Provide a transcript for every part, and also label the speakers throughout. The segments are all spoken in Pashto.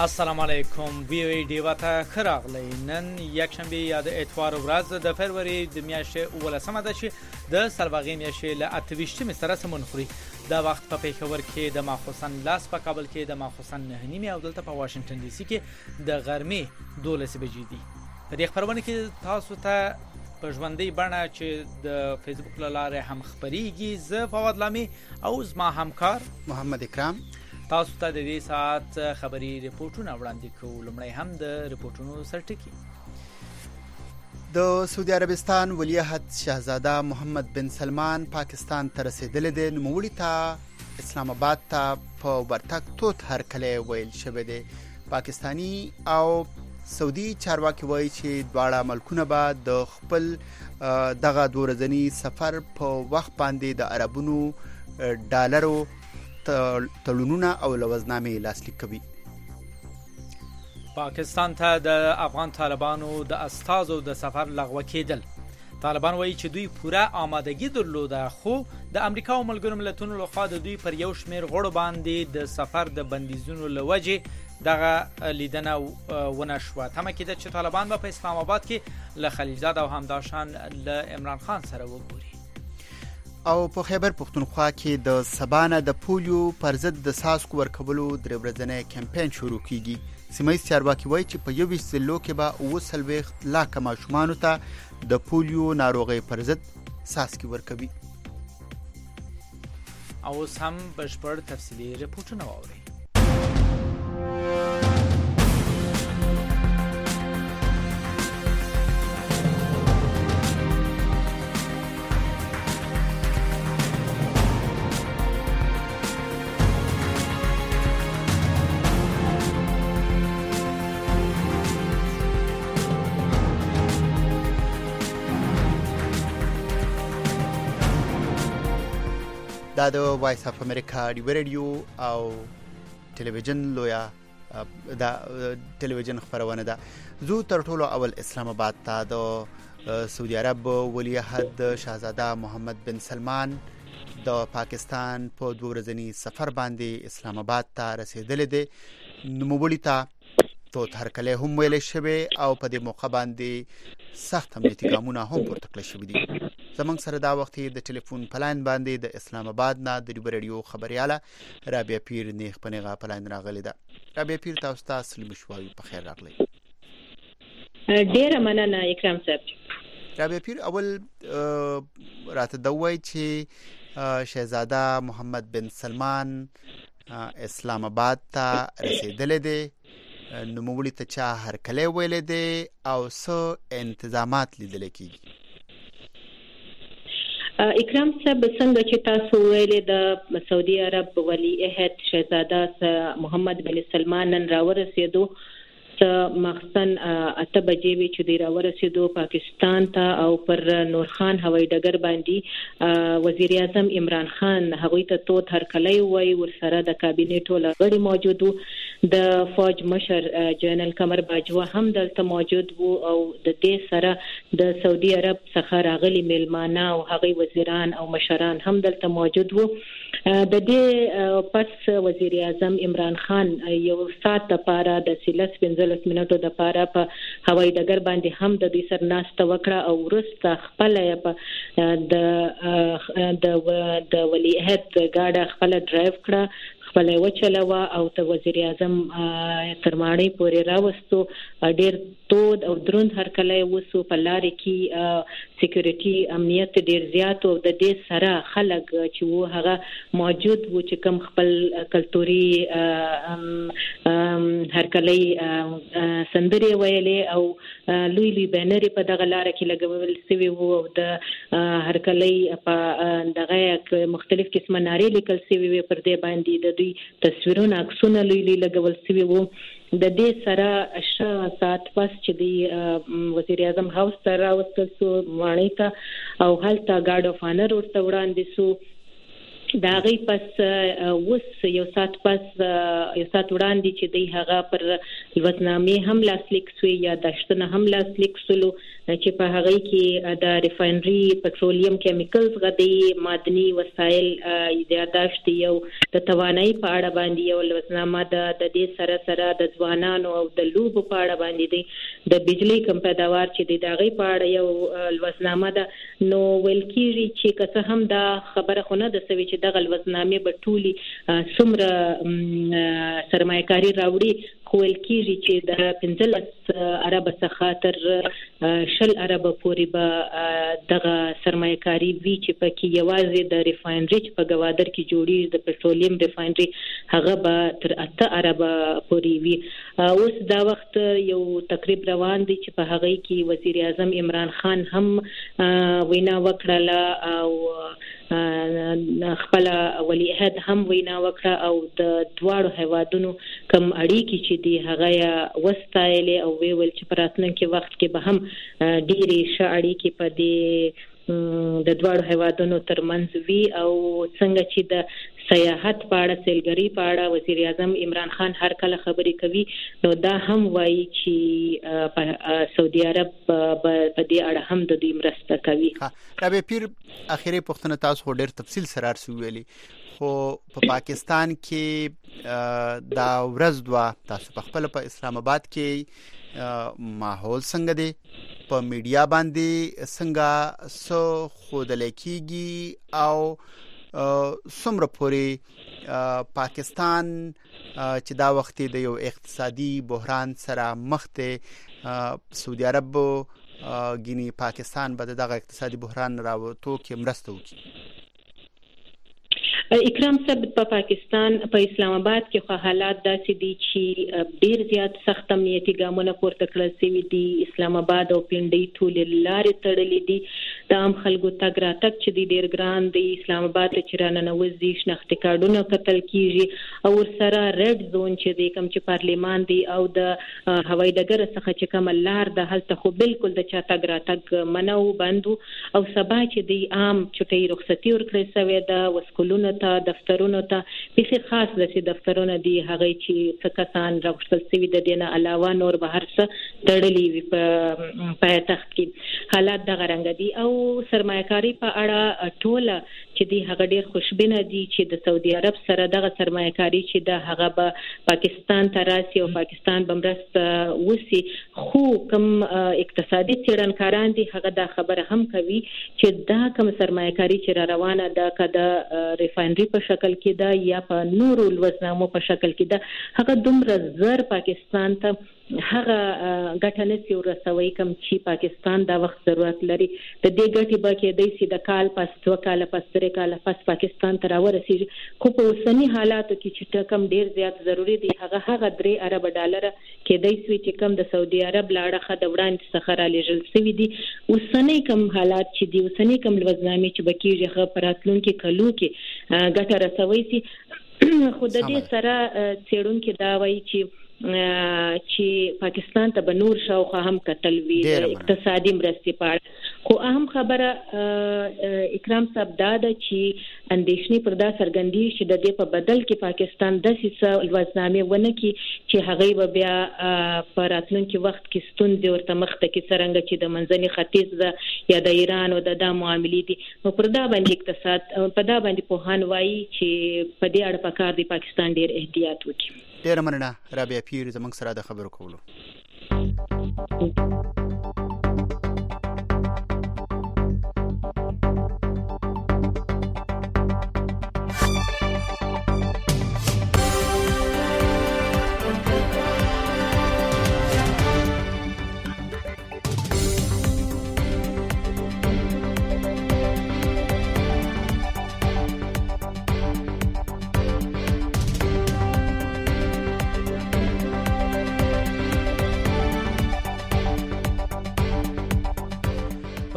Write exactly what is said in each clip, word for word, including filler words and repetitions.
Speaker 1: السلام علیکم وی وی ډیوا ته ښه راغلی. نن یکشنبه یا د اتوار ورځ د فروری د میاشتې اوولسمه ده چې د سلواغې میاشتې له اته ویشتمې سره سمون خوري. دا وخت په پېښور کې د ماخوستن لاس، په کابل کې د ماخوستن نهه نیمې او دلته په واشنګټن ډي سي کې د غرمې دولسې بجې دي. په دې خپرونه کې تاسو ته په ژوندۍ بڼه چې د فیسبوک له لارې هم خپریږي، زه فواد لامي او زما همکار
Speaker 2: محمد اکرام
Speaker 1: تاسو ته د دې ساعت خبري ریپورتونه وړاندې کوو. لومړی هم د ریپورتونو سرټکی.
Speaker 2: د سعودي عربستان ولیعهد شاهزاده محمد بن سلمان پاکستان ته رسیدلی دی. نوموړي ته اسلام آباد ته په ورتګ توت هرکلی ویل شوی دی. پاکستانی او سعودي چارواکي وایي چې دواړه ملکونه به د خپل دغه دوه ورځني سفر په وخت باندې د عربونو ډالرو تړونونه او لوزنامې لاسلیک کوي.
Speaker 1: پاکستان ته د افغان طالبانو د استازو د سفر لغوه کېدل. طالبان وایي چې دوی پوره آمادګي درلوده، خو د امریکا او ملګرو ملتونو لخوا د دوی پر یو شمېر غړو باندې د سفر د بندیزونو له وجې دغه لیدنه ونه شوه. تمه کېده چې طالبان به په اسلام آباد کې له خلیلزاد او همداشان له عمران خان سره وګوري.
Speaker 2: او په خیبر پختونخوا کې د سبانه د پولیو پر ضد د څاڅکو ورکولو درې ورځنی کمپاین شروع کیږي. سیمه‌ییز چارواکي وایي چې په یوویشت ضلعو کې به اووه څلوېښت لاکه ماشومانو ته د پولیو ناروغۍ پر ضد څاڅکي ورکوي.
Speaker 1: او اوس هم بشپړ تفصیلي ریپورټونه واورئ.
Speaker 2: دا د وایس اف امریکا ډیو رادیو او ټلویزیون لویا دا ټلویزیون خبرونه ده. زو تر ټولو اول اسلام آباد ته د سعودي عرب ولیعهد شاهزاده محمد بن سلمان د پاکستان په دوه ورځني سفر باندې اسلام آباد ته رسیدلی دی. نوموړي ته توت هرکلی هم ویلی شوی او په دې موقع باندې سخت امنیتي ګامونه هم پورته کړل شوي دي. زمونږ سره دا وخت د ټلیفون په لاین باندې د اسلام آباد نه د ډیو رادیو خبریاله رابعه پیر نیغ په نیغه په لاین راغلې ده. رابعه پیر، تاسو ته سلام شوي، په خیر راغلی.
Speaker 3: ډیره مننه اکرام صاحب.
Speaker 2: رابعه پیر، اول راته دا وایي چې شهزاده محمد بن سلمان اسلام آباد ته رسیدلی دی. نوموړي ته چا هرکلی ویلی دی او څه انتظامات لیدلی کېږي؟
Speaker 3: اکرام صاحب، څنګه چې تاسو ویلې د سعودي عرب ولیعهد شهزاده محمد بن سلمان نن راورسېدو. مخصن اته بجې وی چې دی راورسېدو پاکستان ته او پر نور خان هوایي ډګر باندې وزیر اعظم عمران خان هغوی ته توت هرکلی وایي. ورسره د کابینې ټول غړي موجود وو. د فوج مشر جنرال قمر باجوه هم دلته موجود وو او د دې سره د سعودي عرب څخه راغلي میلمانه او هغوی وزیران او مشران هم دلته موجود وو. د دې پس وزیر اعظم عمران خان یو ساعت لپاره د سیلس پنځلس منټو لپاره په هوایي ډګر باندې هم د دې سره ناسته وکړه او وروسته خپل د د د ولیعهد ګاډه خپل ډرایو کړه، خپل وچلوه او ته وزیر اعظم تر ماڼۍ پورې راوستو. ډېر تود او دروند هرکلی وسو. په لارې کې سکیورټي امنیت ډېر زیات او د دې سره خلک چې وو هغه موجود وو چې کوم خپل کلتوري هرکلی سندرې ویلې او لوی لوی بینرې په دغه لاره کې لګول سوي وو او د هرکلی په دغه مختلف قسمه نارې لیکل سوي وي. پر دې باندې د دوی تصویرونه عکسونه لوی لوی لګول سوي وو. د دې سره شا ساعت پس چې دی وزیر اعظم هاوس ته راوستل سو ماڼۍ ته او هلته ګارد اف آنر ورته وړاندې سو. دا غي پس وس یو سات پس یو سات وړاندې چې دی هغه پر لوزنامې هم لاسلیک سوی یا داشتنه هم لاسلیک سلو چې په هغه کې د ریفاینري پټرولیم کیمیکلز غدي معدني وسایل یاداشت یو د توانایي په اړه باندې یو لوزنامه د دې سره سره د ځوانانو او د لوب په اړه باندې دی د بجلی کم پیداوار چې د هغه په اړه یو لوزنامه ده نو ویل کیږي چې که هم دا خبره خونه د سوي چې د غلوزنامې په ټولي څومره سرمایه‌کاري راوړي خویل کیږي چې د پنځلس عرب څخه تر شل عرب پورې به دغه سرمایه‌کاري وی چې پکې یوازې د ریفاینري چې په گوادر کې جوړیږي د پټرولیم ریفاینري هغه به تر اته عرب پورې وی اوس دا وخت یو تقریب روان دي چې په هغه کې وزیر اعظم عمران خان هم وینا وکړه او خپل ولی عہد هم وینا وکړه او د دواړو هیوادونو کم اړیکې چې دی هغه وستایلې او ویل چې په راتلونکي وخت کې به هم ډېرې ښه اړیکې په دې د دواړو هیوادونو ترمنځ وي او څنګه چې د سیاحت په اړه سیلګري په اړه وزیر اعظم عمران خان هر کله خبرې کوي نو دا هم وایي چې سعودي عرب په دې اړه هم د دوی مرسته کوي.
Speaker 2: رابعه پیر اخیری پوښتنه تاسو ډېر تفصیل سره ارسو ویلي خو په پاکستان کې دا ورځ دوا تاسو په خپل په اسلام آباد کې ماحول څنګه دی په میډیا باندې څنګه سو خودل کېږي او څومره پورې پاکستان چې دا وخت د یو اقتصادي بحران سره مخ ته سعودي عرب ګینی پاکستان به دغه اقتصادي بحران راوړو کې مرسته وکړي.
Speaker 3: اکرام صاحب په پاکستان په اسلام آباد کې خو حالات داسې دي چې ډیر زیات سخت امنیتي ګامونه پورته کړل شوي دي. اسلام آباد او پنډۍ ټولې لارې تړلې دي د عام خلکو تګ راتګ چې دی ډیر ګران دی. اسلام آباد چې راننوځي شناختي کارډونه قتل کیږي او ورسره ریډ زون چې دی کوم چې پارلیمان دی او د هوایي ډګر څخه چې کوم لار د هلته خو بالکل د چا تګ راتګ منو بندو او سبا چې دی عام چټي رخصتي ورکړې شوې ده وسکولونه ته دفترونو ته په خاص د سي دفترونو دی هغه چې څه کسان راغشل سوي د دینه علاوه نور بهر څه تړلې وي په پایتخت کې حالات د غرنګ دي او سرمایه‌کاري په اړه ټوله چې دی هغه ډیر خوشبینه دي چې د سعودي عرب سره دغه سرمایه‌کاري چې د هغه به پاکستان ته راسي او پاکستان بمرسته وسی خو کوم اقتصادي څېړنکاران دي هغه دا خبره هم کوي چې دا کوم سرمایه‌کاري چې روانه ده کده ریفاینري په شکل کې ده یا په نورو لوزنامو په شکل کې ده هغه دومره زر پاکستان ته هغه ګټنه سی ورسوي کوم چې پاکستان دا وخت ضرورت لري د دې ګټي به کې د سي د کال پس دوه کال پس درې کال پس پاکستان ته راورسیږي خو په اوسنی حالاتو کې چې کم ډیر زیات ضروری دی هغه هغه درې ارب ډالر کې د سوي چې کم د سعودي عرب لاړه خد وړاندې څخه را لېږل سوي دي. اوسنی کم حالات چې دی اوسنی کم لوزنامې چې بکیږي خبر پراتلونکو کلو کې ګټه رسوي سي خو د دې سره څېړونکو دا وایي چې چې پاکستان ته بنور شاوخه هم قتل وی اقتصادي مرستې پاړ خو اهم خبره اکرام صاحب دا ده چې اندېشنې پر دا سرګندي چې د دې په بدل کې پاکستان د سیسه لوزنامې ونه کې چې هغه به بیا په راتلونکي وخت کې ستونزې ورته مخ ته کې څنګه چې د منځني ختیځ یا د ایران او د دا معاملې دي نو پر دا باندې اقتصاد په دا باندې په هان وایي چې په دې اړه پکار دی پاکستان ډیر احتیاط وکړي.
Speaker 2: ډیر مننه رابعه پیر زموږ سره د خبرو کولو.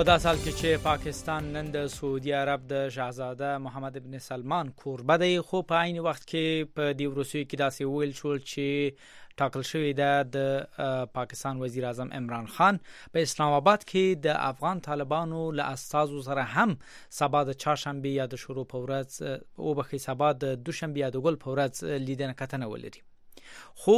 Speaker 1: په دا سال کې چې پاکستان نن د سعودي عرب د شاهزاده محمد بن سلمان کوربه دی، خو په عین وخت کې په دې وروستیو کې داسې ویل شول چې ټاکل شوی د پاکستان وزیر اعظم عمران خان په اسلام آباد کې د افغان طالبانو له استازو سره هم سبا د چهارشنبه یا د شروع په ورځ او بخي سبا د دوشنبه یا د ګل په ورځ لیدنه کتنه ولري. خو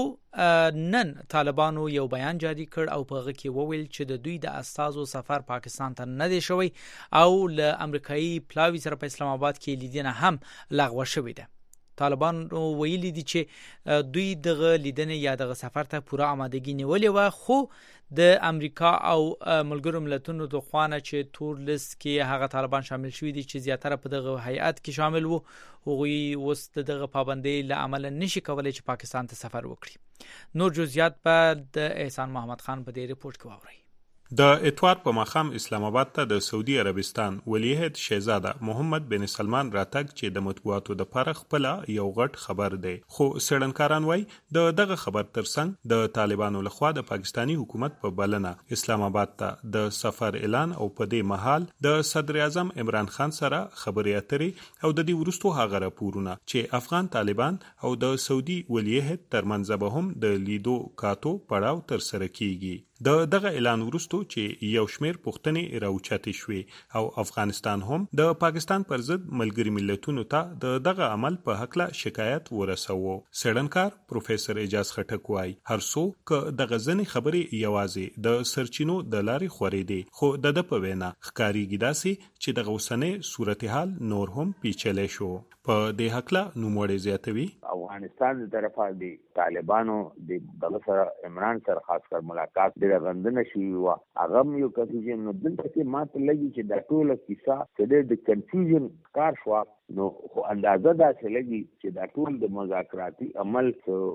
Speaker 1: نن طالبانو یو بیان جاری کړ او په هغه کې وویل چې د دوی د استازو سفر پاکستان ته نه دی شوی او له امریکایي پلاوی سره په اسلام آباد کې لیدنه هم لغوه شوې ده. طالبان ویلي دي چې دوی دغه لیدنه یا دغه سفر ته پوره آمادګي نیولې و، خو د امریکا او ملګرو ملتونو د خوانه چې تور لیست کې هغه طالبان شامل شوي دي چې زیاتره په دغه هیئات کې شامل وو، هغوی اوس دغه پابندۍ له عمله نشي کولای چې پاکستان ته سفر وکړي. نور جزئیات په د احسان محمد خان په دې ریپورت کې واورئ.
Speaker 4: د اتوار په مخام اسلام آباد ته د سعودي عربستان ولیعهد شهزاده محمد بن سلمان راتګ چې د مطبوعاتو د لپاره خپل یو غټ خبر دی، خو سړنکاران وای د دغه خبر ترڅنګ د طالبانو لخوا د پاکستانی حکومت په بلنه اسلام آباد ته د سفر اعلان او په دې مهال د صدر اعظم عمران خان سره خبرې اترې او د دې ورستو هغه راپورونه چې افغان طالبان او د سعودي ولیعهد ترمنځ به هم د لیدو کاتو پړاو تر سره کیږي. د دغه اعلان وروستو چې یو شمیر پوښتنې راوچاتې شوې او افغانستان هم د پاکستان پر ضد ملګري ملتونو ته د دغه عمل په حق له شکایت ورسوه. سړنکار پروفیسور اجاز خټک وای هر څو ک دغه ځنې خبرې یوازې د سرچینو د لارې خورې دي، خو د د په وینا ښکاریږي داسې چې دغه اوسنۍ صورتحال نور هم پیچلې شو. په دې حق له نوموړی زیاتوي
Speaker 5: افغانستان د طرفه د طالبانو د دغه سره عمران سره خاص کر ملاقات ډېره غندنه شوې وه. هغه یو کنفیوژن نو دلته کې ماته لګي چې دا ټوله کیسه چې د کنفیوژن کار شوه، نو خو اندازه داسې لګي چې دا ټول د مذاکراتي عمل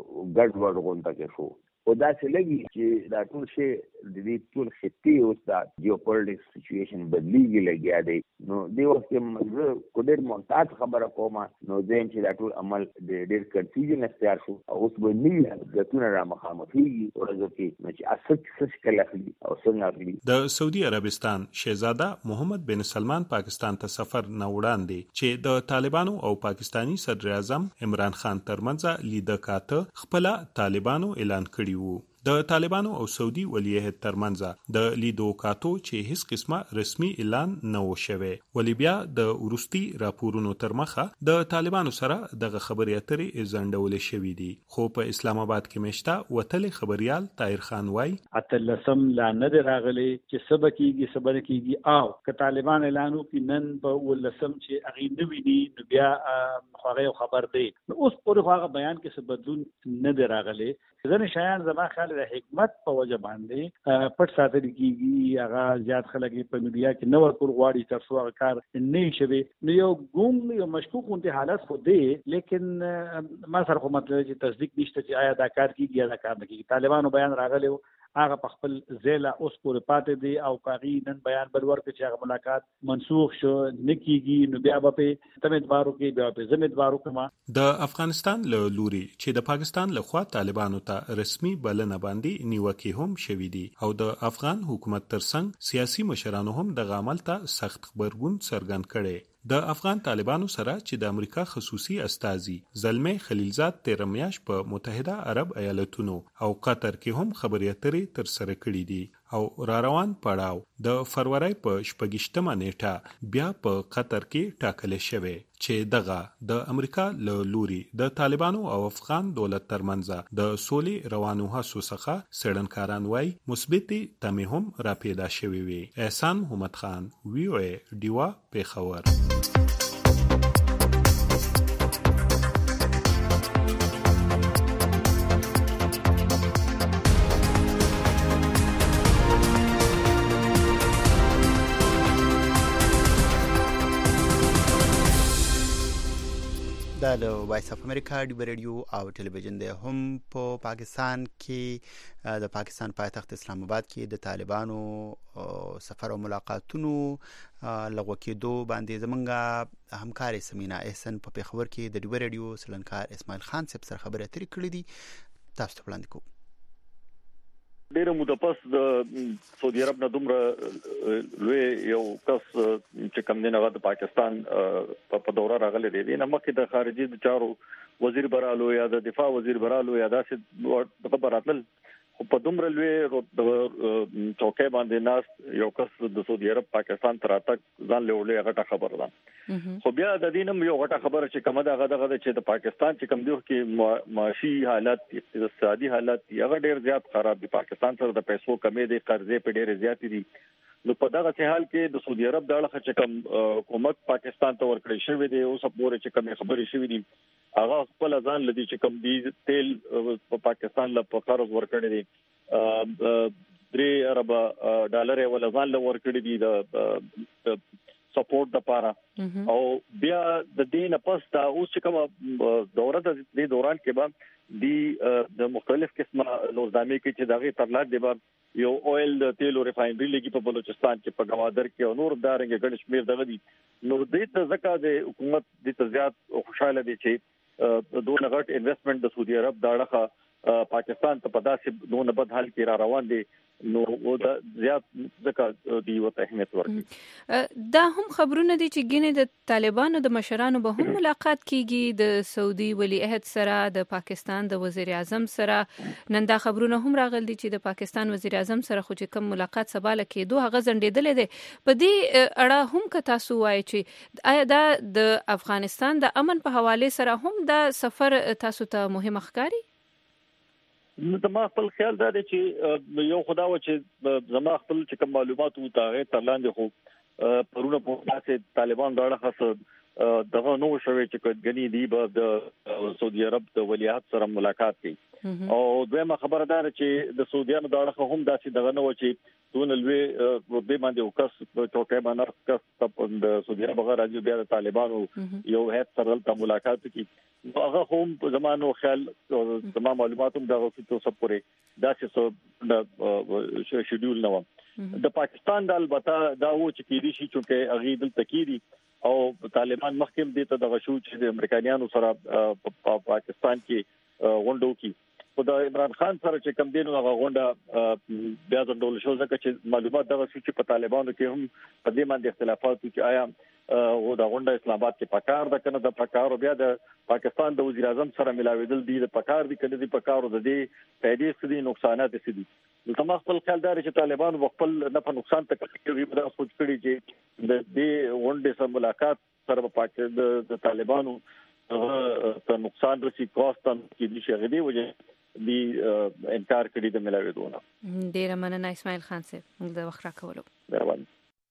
Speaker 5: ګډ وډ غونډه کې شو. او داسې لګي چې دا ټول شی د دې ټول خطې اوس دا جیوپولیټیکس سچویشن بدلیږي لګیا دی. نو دې وخت کې زه کو ډېر محتاط خبره کوم، نو زم چې دا ټول عمل د ډېر کنفیوژن اختیار شو او اوس به نوي حرکتونه را مخامخېږي ورځو کې، نو چې اصل څه شکل اخلي او څنګه اخلي.
Speaker 4: د سعودي عربستان شهزاده محمد بن سلمان پاکستان ته سفر نه وړاندې چې د طالبانو او پاکستانی صدر اعظم عمران خان ترمنځ لیده کاته خپل طالبانو اعلان کړی وو. د طالبانو او سعودي ولیعهد ترمنځ د لیدو کاتو چې هیڅ قسمه رسمي اعلان نه و شوی، ولی بیا د ورستي راپورونو تر مخه د طالبانو سره دغه خبرې اترې زندولې شوې دي. خو په اسلام آباد کې مشته وتلې خبريال طاهر خان وای
Speaker 6: اتلسم لا نه راغلي چې سبا کېږي سبا کېږي او که طالبان اعلان وکړي نن په ولسم چې اغه نوې دي نو بیا خو خبر دی. نو اوس پورې هغه بیان کې څه بدلون نه راغلي. ځنه شایان زما خیال د حکمت په وجه باندې پټ ساتل کیږي، هغه زیات خلک په میډیا کې نو ورکول غواړي تر څو هغه کار نه شي. نو یو ګوم یو مشکوک انته حالت خو دی، لیکن ما سره کوم مطلب چې تصدیق نشته چې آیا دا کار کیږي یا دا کار نه کیږي. طالبانو بیان راغلی هغه په خپل ځله اوس پورې پاتې دی او کاغی نن بیان بل ورکړي چې هغه ملاقات منسوخ شو نه کیږي. نو بیا به تم ادوارو کې بیا به زم ادوارو کما
Speaker 4: د افغانستان له لوري چې د پاکستان له خوا طالبانو ته رسمي بلنه باندې نیوکه هم شوې دي او د افغان حکومت ترڅنګ سیاسي مشرانو هم د عمل ته سخت خبرګون څرګند کړي. د افغان طالبانو سره چې د امریکا خصوصي استازي زلمه خلیلزاد تیر میاش په متحده عرب ایالتونو او قطر کې هم خبرې اترې تر سره کړې دي او را روان پړاو د فروری په شپږشتمه نیټه بیا په قطر کې ټاکل شوی چې دغه د امریکا له لوري د طالبانو او افغان دولت ترمنځ د سولې روانو هڅو څخه سړنکاران وای مثبت تمه هم را پیدا شوی وي. احسان محمد خان وی او ای ډیوا پیښور.
Speaker 2: د وایس اف امریکا د ریډیو او ټلویزیون د هم په پاکستان کې د پاکستان پایتخت اسلام آباد کې د طالبانو سفر او ملاقاتونو لغوه کېدو باندې زمونږ همکار سمینا احسن په پیښور کې د ډیو ریډیو سلنکار اسماعیل خان صاحب سره خبرې اترې کړې دي. تاسو ته وړاندې کوم.
Speaker 7: ډېر مدپس د سعودي عرب نه دومره لوی یو کس چې کوم دی نه د پاکستان په دوره راغلی دی نه مخکې د خارجي چارو وزیر برالو یا د دفاع وزیر برالو یا داسې خبراتل په دومره لوی چوکۍ باندې ناس یو کس د سعودي عرب پاکستان تر اتک ځان له ولې غټه خبره ده خو بیا د دینم یو غټه خبره چې کومه ده غدا غدا چې د پاکستان چې کوم دی کې معاشي حالات اقتصادي حالات هغه ډیر زیات خراب دي پاکستان سره د پیسو کمی دي قرضې په ډیر زیات دي نو په دغه حال کې د سعودي عرب د اړخ چې کوم حکومت پاکستان ته ورکړی شوی دی اوس پورې چې کوم خبرې شوې دي هغه خپل ځان لدی چې کوم دی تیل په پاکستان له په قرض ورکړی دي درې ارب ډالر ول ځان له ورکړی دي د سپورټ د پاره او بیا د دې نه پس دا اوس چې کوم دوره د دې دوران کې به د د مختلف قسمه نوزامي کې چې دغه ترلات دی به یو اویل د تیلو ریفاینري لګي په بلوچستان کې په گوادر کې او نور دارنګ ګڼ شمیر دغه دي نو دې ته ځکه د حکومت د تزيات خوشاله دي چې دوه غټ انویسټمنٹ د سعودي عرب داړه پاکستان ته په داسې دونه بد حال کې را روان دي نو او دا زیات ځکه دی وته اهمیت ورکړي
Speaker 8: دا هم خبرونه دي چې ګینه د طالبانو د مشرانو به هم ملاقات کیږي د سعودي ولی عہد سره د پاکستان د وزیر اعظم سره نن دا خبرونه هم راغلي دي چې د پاکستان وزیر اعظم سره خو چې کوم ملاقات سباله کېدو هغه ځنډېدل دي په دې اړه هم که تاسو وایي چې آیا دا د افغانستان د امن په حواله سره هم دا سفر تاسو ته مهم ښکاري
Speaker 7: نو د ما خپل خیال دا دی چې یو خدا و چې زما خپل چې کوم معلومات وو تاغه ترلاندې خو پرونه په تاسو طالبان دا اړه دغه نو شوي چې غني دی به د سعودي عرب د ولیعهد سره ملاقات کوي او دویمه خبردار چې د سعودیانو دا اړه هم داسې دغه نو چې دون لوی به باندې وکاس چوکۍ باندې کس د سعودي عرب غراځي بیا د طالبانو یو هیڅ سره د ملاقات کوي هغه هم زمانو خیال زما معلوماتوم دغه څه څه پورې داسې څه شیډول نو د پاکستان د البته دا و چې کېدی شي چې اغه دل تکيري او طالبان مخکې دې ته دغه شو چې د امریکایانو سره په پاکستان کې غونډو کې خو د عمران خان سره چې کم دینو هغه غونډه بیا ځندول شو ځکه چې معلومات دغه چې په طالبانو کې هم په دې باندې اختلافات چې آیا او دا غونډه اسلام آباد کې پکار ده کنه د پکارو بیا د پاکستان د وزیر اعظم سره ملاویدل دي د پکار دي کنه د پکارو د دې فائدې څه دي نقصانات څه دي نو تم خپل خیال دار چې طالبان خپل نه په نقصان ته کوي په سوچ کړي چې د دې غونډې سره ملاقات سره په پاکستان د طالبانو ته نقصان رسي کوستان کې دي شغلي وجه دی انکار کړی د ملاویدونه
Speaker 8: ډیر مننه اسماعیل خان صاحب موږ د وخت راکولو
Speaker 7: مهرباني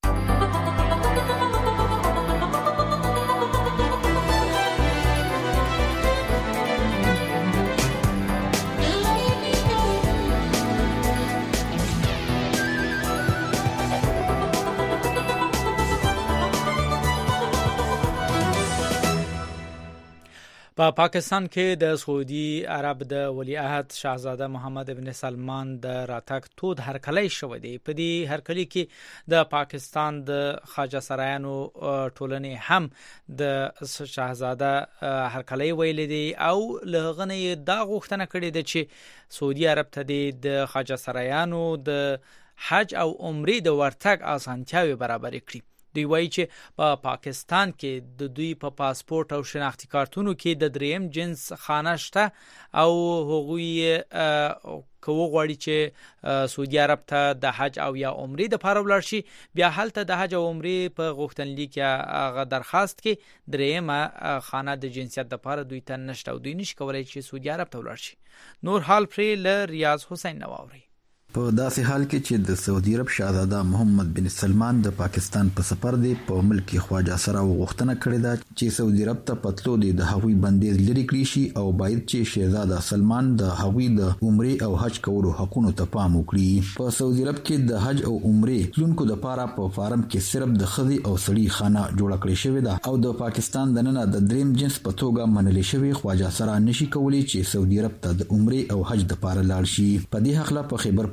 Speaker 1: په پا پاکستان کې د سعودي عرب د ولی عهد شاهزاده محمد ابن سلمان د راتګ تود هرکلی شوی دی په دې هرکلی کې د پاکستان د خواجه سرایانو ټولنې هم د شاهزاده هرکلی ویل دي او لغنې دا غوښتنه کړې ده چې سعودي عرب ته د خواجه سرایانو د حج او عمرې د ورتګ اسانتیاوي برابر کړي دوی وایي چې په پا پاکستان کې د دوی په پا پاسپورت او شناختی کارتونو کې د دریم جنس خانه شته او هغوی کوو غواړي چې سعودي عرب ته د حج او یا عمرې د پاره ولاړ شي بیا هلته د حج او عمرې په غوښتنلیک هغه درخواست کې دریم خانه د جنسیت د پاره دوی ته نشته او دوی نشي کولای چې سعودي عرب ته ولاړ شي نور حال پرې ل ریاض حسین نواوري
Speaker 9: په داسې حال کې چې د سعودي عرب شاهزاده محمد بن سلمان د پاکستان په سفر دی په ملک خواجه سره وغوښتنه کړې ده چې سعودي عرب ته پتلو دی د هغوی بندیز لري کړی شي او باید چې شاهزاده سلمان د هغوی د عمرې او حج کولو حقونو ته پام وکړي په سعودي عرب کې د حج او عمرې تلونکو د پاره په فارم کې صرف د خزي او سړي خانه جوړه کړې شوې ده او د پاکستان د نن د دریم جنس په توګه منل شوی خواجه سره نشي کولی چې سعودي عرب ته د عمرې او حج د پاره لاړ شي په دې حق لا په خیبر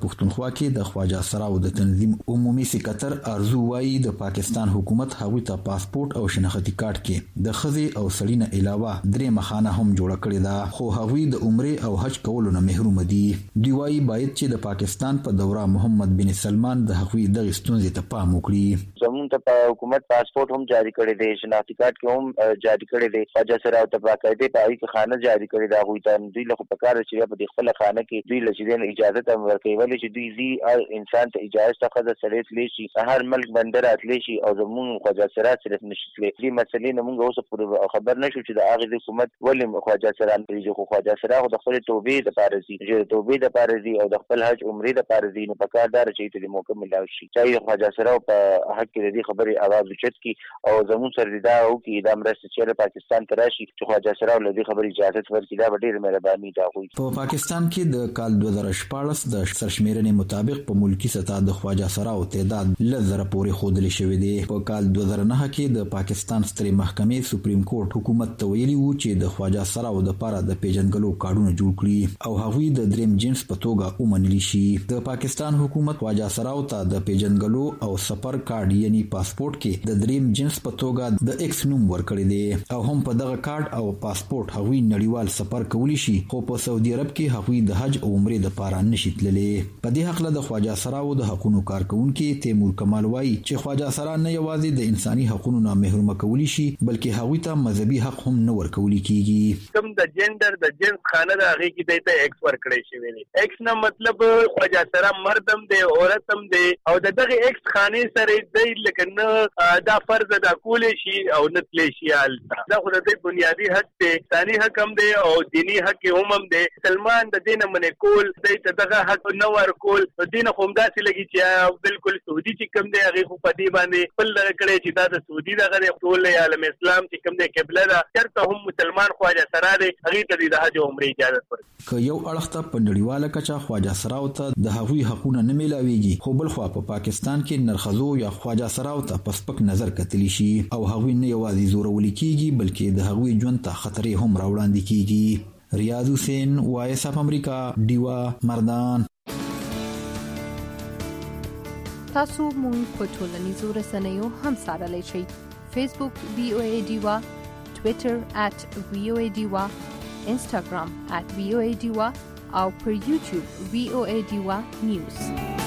Speaker 9: پښتونخوا کې د خواجه سراو د تنظیم عمومي سکرټر ارزو وايي د پاکستان حکومت هغوی ته پاسپورت او شناختی کارت کې د خزي او سړی نه علاوه درې مخانه هم جوړ کړی دا، خو هغوی د عمره او حج کولو نه محروم دي. دوی وايي باید چې د پاکستان په دوره محمد بن سلمان د هغوی د ستونزې ته پام وکړي.
Speaker 10: زموږ ته حکومت پاسپورت هم جاری کړی دی، شناختی کارت هم جاری کړی دی، خواجه سراو ته باقاعده په اړیکه خانه جاری کړی دا. هغوی ته دوی له پکاره چې په خپل خانه کې دوی له چې اجازه ته ورکوي، ولې چې دوی زی انسان ته اجازه ته خزه سره تلی شي، هر ملک بندر اتلی شي او زموږ خواجه سرا صرف نشي تلی. دې مسلې نه موږ اوس پوره خبر نشو چې د هغه حکومت ولې خواجه سرا پریږي. خو خواجه سرا د خپل توبې د پاره زی چې توبې د پاره زی او د خپل حج عمره د پاره زی، نو پکاردار چې ته موقع ملاوي شي چې خواجه سرا په حق کې دې خبرې आवाज وچت کی او زموږ سره دا او کې دا مرسته چې پاکستان ته راشي چې خواجه سرا له دې خبرې اجازه ورکړي، دا ډېر مهرباني ده. خو
Speaker 9: په پاکستان کې د کال دوه زره شپاړس د سرشمیرنې مطابق په ملکی سطح د خواجه سراو تعداد لزر پورې خودل شوی دی. په کال دوه زره نه کې د پاکستان سترې محکمې سپریم کورټ حکومت ته ویلي و چې د خواجه سراو د لپاره د پیژنګلو کارډونه جوړ کړي او هغوی د دریم جنس په توګه ومنل شي. د پاکستان حکومت خواجه سراو ته د پیژنګلو او سفر کارت یعنی پاسپورت کې د دریم جنس په توګه د ایکس نوم ورکړی دی او هم په دغه کارت او پاسپورت هغوی نړیوال سفر کولی شي، خو په سعودي عرب کې هغوی د حج او عمره د لپاره نشي تللی. په دې حق له د خواجه سراو د حقوقو کارکونکو تیمور کمال وایي چې خواجه سرا نه یوازې د انساني حقوقو نه محروم کولی شي بلکې هغوی ته مذهبي حق هم نه ورکول کیږي.
Speaker 11: کوم د جندر د جنس خانه د هغه کې د ایکس ورکړی شي ویلي. ایکس نه مطلب خواجه سرا مردم دی عورتم دی او دغه ایکس خانه سره د لکنه دا فرض دا کول شي او نه تلی شي. دا خو د بنیادی حق دی، ثاني حق هم دی او دینی حق هم هم دی. سلمان د دینه من کول د دغه حق نه ورکول دینه خو همداسې لګي چې بالکل سعودي چې کوم دی هغه خو په دې باندې خپل دغه کړی چې دا د سعودي دغه ټول عالم اسلام چې کوم دی قبله ده چرته هم مسلمان خواجه سرا دی هغه ته د حج او عمره اجازه ورکړي.
Speaker 9: که یو اړخ ته په نړیواله کچه خواجه سراو ته د هغوی حقونه نه میلاویږي، خو بل خو په پاکستان کې نرخزو یا خواجه سراو ته په سپک نظر کتلی شي او هغوی نه یوازې زورول کیږي بلکې د هغوی ژوند ته خطرې هم راوړاندې کیږي. ریاض حسین، وایس اف امریکا، ډیوا مردان.
Speaker 12: تاسو مونږ په ټولنیزو رسنیو هم سره شئ. فیسبوک وی او ای ډیوا، ټوئیټر ات وی او ای ډیوا، انسټاګرام ات وی او ای ډیوا او پر یوټیوب وی او ای ډیوا نیوز.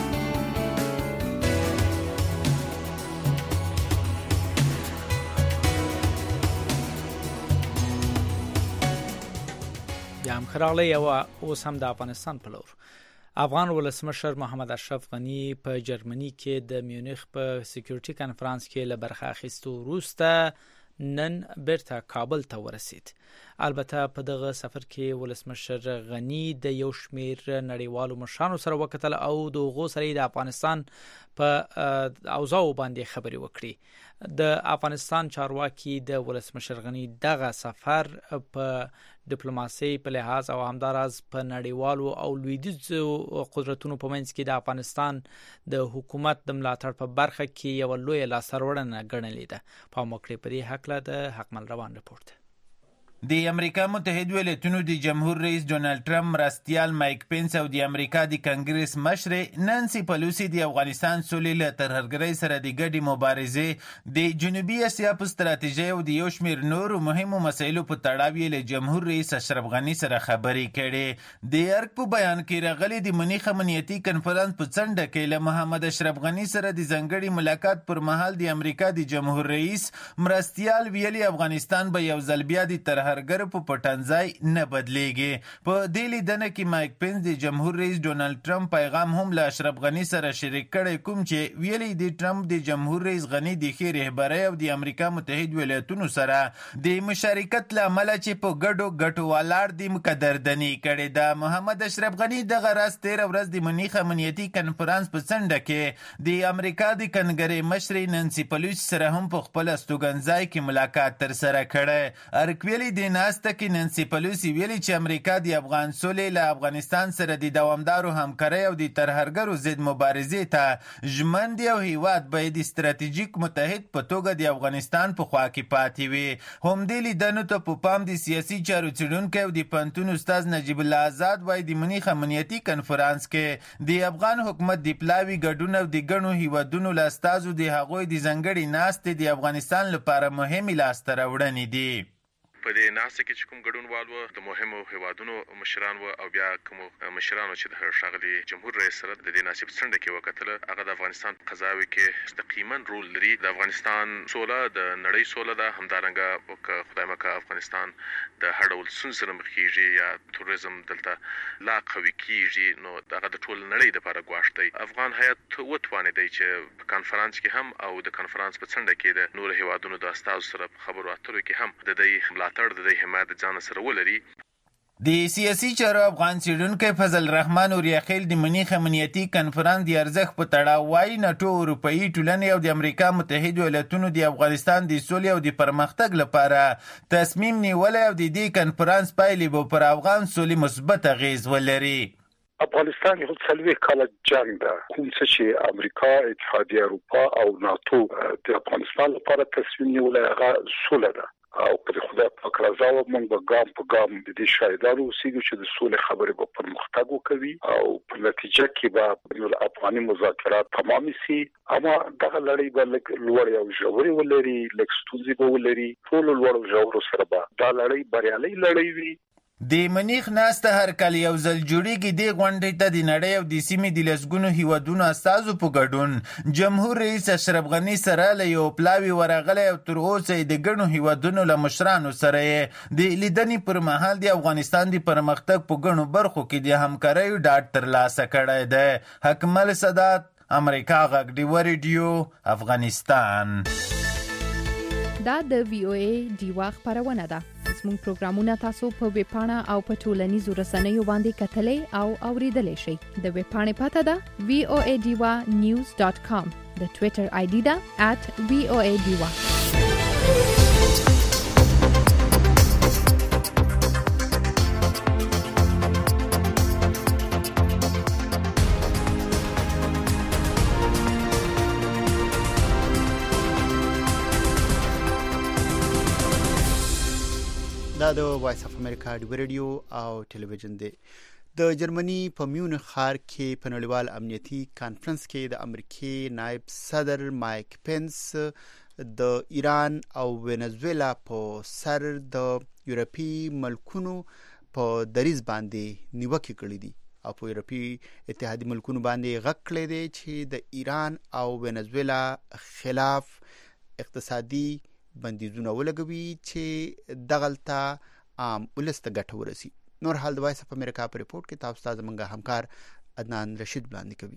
Speaker 1: یم خراله یو اوس هم د افغانستان په لور. افغان ولسمشر محمد اشرف غنی په جرمني کې د میونخ په سکیورټي کانفرنس کې له برخه اخیستو وروسته نن بیرته کابل ته ورسید. البته په دغه سفر کې ولسمشر غنی د یو شمیر نړیوالو مشرانو سره وکتل او د غو سره د افغانستان په اوضاع باندې خبرې وکړي. د افغانستان چارواکي د ولسمشر غنی دغه سفر په ډیپلوماسي په لحاظ او همداراز په نړیوالو او لویدیځو قدرتونو په منځ کې د افغانستان د حکومت د ملاتړ په برخه کې یو لوی لاسته ګڼلې ده. په موکړه په دې حق له د حکمل روان رپورت.
Speaker 13: د امریکا متحده ایالاتونو د جمهور رئیس ډونالد ټرمپ مرستیال مایک پینس او د امریکا د کنګریس مشر نانسی پلوسی د افغانستان سولې له ترهګرۍ سره د ګډې مبارزې د جنوبي اسیا په ستراتیژي او د یو شمیر نورو مهمو مسایلو په تړاو له جمهور رئیس اشرف غنی سره خبرې کړې. د ارګ په بیان کې راغلي د منیخ امنیتي کنفرانس په څنډه کې له محمد اشرف غنی سره د ځنګړي ملاقات پر مهال د امریکا د جمهور رئیس مرستیال ویلي افغانستان به یو ځل بیا د ترهګرۍ هرګر په پټنځای نه بدلیږي. په دې لیدنه کې مایک پینس د جمهور رئیس ډونالد ټرمپ پیغام هم له اشرف غنی سره شریک کړی، کوم چې ویلي د ټرمپ د جمهور رئیس غنی د ښې رهبرۍ او د امریکا متحده ایالاتونو سره د مشارکت له امله چې په ګډو ګټو ولاړ دي مقدردنی کړې ده. محمد اشرف غنی دغه راز تیر ورځ د منیخ امنیتي کنفرانس په څنډه کې د امریکا د کنګرې مشر نانسی پلوسی سره هم په خپل استوګنځای کې ملاقات تر سره کړی. ارګ ویلي د دې ناسته کې نانسي پلوسی ویلي چې امریکا د افغان سولې له افغانستان سره د دوامدارو همکارۍ او د ترهګرو ضد مبارزې ته ژمن دی او هیواد باید ستراتیژیک متحد په توګه د افغانستان په خوا کې پاتې وي. همدې لیدنو ته په پام د سیاسي چارو څېړونکی او د پوهنتون استاد نجیب الله آزاد وایي د منیخ امنیتي کنفرانس کې د افغان حکومت د پلاوي ګډون او د ګڼو هیوادونو له استازو د هغوی د ځانګړي ناستې د افغانستان لپاره مهمې لاسته راوړنې دي.
Speaker 14: په دې ناسته کې چې کوم ګډونوال وو د مهمو هیوادونو مشران وو او بیا کوم مشرانو چې د ښاغلي جمهور رئیس سره د دې ناسب څنډه کې وکتل هغه د افغانستان په قضاوي کې مستقیما رول لري. د افغانستان سوله د نړۍ سوله ده، همدارنګه وک خدای مکه افغانستان د هر ډول ستونزې سره مخ کیږي یا توریزم دلته لا قوي کیږي نو دغه د ټول نړۍ لپاره ګواښ دی. افغان هیات وتوانیدي چې په کانفرنس کې هم او د کانفرنس په څنډه کې د نور هیوادونو د استازو سره خبرو اترو کې هم د دې ملاتړ د دې حمایت ځان سره ولري.
Speaker 13: د سیاسي چارو افغان څېړونکی فضل الرحمن اوریاخیل د منیخ امنیتي کنفرانس د ارزښت په تړاو وایي ناټو اروپایي ټولنې او د امریکا متحدو ایالتونو د افغانستان د سولې او د پرمختګ لپاره تصمیم نیولی او د دې کنفرانس پایلې به پر افغان سولې مثبت اغیز ولري.
Speaker 15: افغانستان یو څلوېښت کاله جنگ ده، کوم څه چې امریکا، اتحادیه اروپا او ناتو د افغانستان لپاره تصمیم نیولی هغه سوله ده او په خدای پاک رضا و موږ به ګام په ګام د دې شاهدانو اوسېږو چې د سولې خبرې به پرمختګ وکوي او په نتیجه کې به بین الافغاني مذاکرات تمام شي. اما دغه لړۍ به لږ لوړې او ژورې ولري، لږ ستونزې به ولري. ټولو لوړو ژورو سره به دا لړۍ بریالۍ لړۍ وي.
Speaker 13: د منیخ ناسته هر کال یو ځل جوړیږي. دې غونډې ته د نړۍ او د سیمې د لسګونو هیوادونو استازو په ګډون جمهور رئیس اشرف غني سره له یو پلاوي ورغلی او تر اوسه د ګڼو هیوادونو له مشرانو سره یې د لیدنې پر مهال د افغانستان د پرمختګ په ګڼو برخو کې د همکاریو ډاډ ترلاسه کړی دی. حکمل سادات، امریکا غږ ډیوه ریډیو، افغانستان.
Speaker 12: دا د وی او ای ډیوا خبرونه ده. زموږ پروګرامونه تاسو په ویب پاڼه او په ټولنیزو رسنیو باندې کتلای او اوریدلای شئ. د ویب پاڼې پته ده وی او ای ډیوا نیوز ډاټ کام. د ټوئیټر آی ډي ده ات وی او ای ډیوا.
Speaker 2: دا د وایس اف امریکا ډیو ریډیو او ټلویزیون دی. د جرمني په میونخ ښار کې په نړیوال امنیتي کانفرنس کې د امریکای نائب صدر مایک پنس د ایران او وینزویلا په سر د یورپی ملکونو په دریز باندې نیوکه کړې دي او په یورپی اتحادیه ملکونو باندې غږ کړی دی چې د ایران او وینزویلا خلاف اقتصادي بندیزونه ولګوي چې دغلطه عام ولسته ګټه ورسي. نور حال د وایس اف امریکا په ریپورت کې تاسو ته زموږ همکار عدنان رشید وړاندې کوي.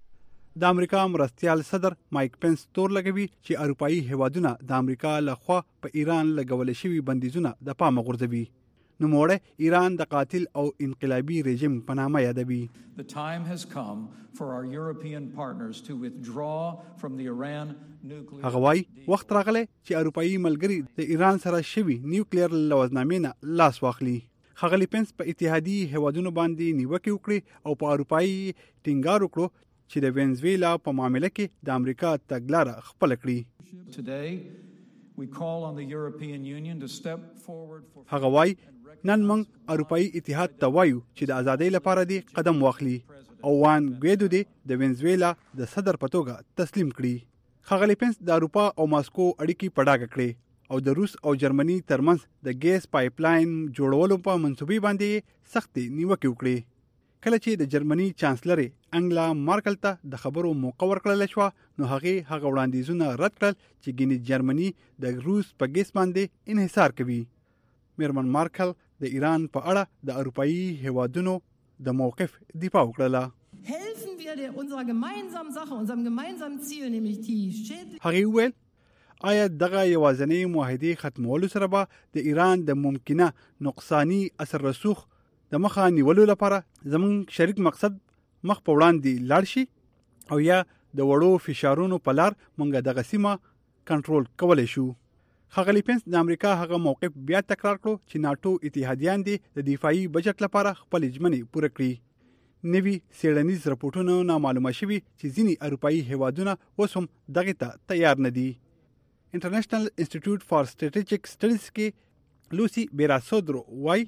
Speaker 16: د امریکا مرستیال صدر مایک پنس تور لګوي چې اروپאי هیوادونه د امریکا لخوا په ایران لګول شوی بندیزونه د پامه غورځوي. نو موړه ایران د قاتل او انقلابي رژیم په نامه یادوي.
Speaker 17: The time has come for our European partners to withdraw from the Iran nuclear.
Speaker 16: هغه وايي وخت راغلی چې اروپאי ملګری د ایران سره شوی نیوکلیر لوزنامې نه لاس واخلي. ښاغلي پنس په اتحادي هیوادونو باندې نیوکه وکړي او په اروپאי ټینګار وکړو چې د وینزویلا په معاملې کې د امریکا تګلاره خپل کړي.
Speaker 17: Today we call on the European Union to step forward for
Speaker 16: هغه وايي نن موږ اروپאי اتحاد ته وایو چې د ازادۍ لپاره دی قدم واخلي او وان ګویدو دی د وینزویلا د صدر په توګه تسلیم کړي. ښاغلي پنس د اروپا او ماسکو اړیکې په ډاګه کړې او د روس او جرمني ترمنځ د ګیس پایپ لاین جوړولو په منسوبې باندې سختې نیوکې وکړې. کله چې د جرمني چانسلر انګلا مارکل ته د خبرو موقع ورکړل شو نو هغه هغه وړاندیزونه رد کړل چې ګینه جرمني د روس په ګیس باندې انحصار کوي. میرمن مارکل د ایران په اړه د اروپאי هیوادونو د موقف دفاع وکړه.
Speaker 18: helfen wir der unserer gemeinsamen Sache, unserem gemeinsamen Ziel, nämlich die schädlichen.
Speaker 16: هغه ویل آیا دغه یوازنی معاهده ختمولو سره به د ایران د ممکنه نقصانی اثر رسوخ د مخه نیولو لپاره زموږ شریک مقصد مخ په وړاندې لاړ شي او یا د وړو فشارونو په لار مونږ دغه سیمه کنټرول کولای شو. ښاغلي پینس د امریکا هغه موقف بیا تکرار کړو چې ناتو اتحادیان دي د دفاعي بجټ لپاره خپل ژمنې پوره کړي. نوي څېړنیز راپورټونه نه معلومه شوي چې ځینې اروپایي هیوادونه اوس هم دغه ته تیار نه دي. انټرنیشنل انسټیټیوټ فار سټریټیجیک سټډیز کې لوسی بیراسودرو وای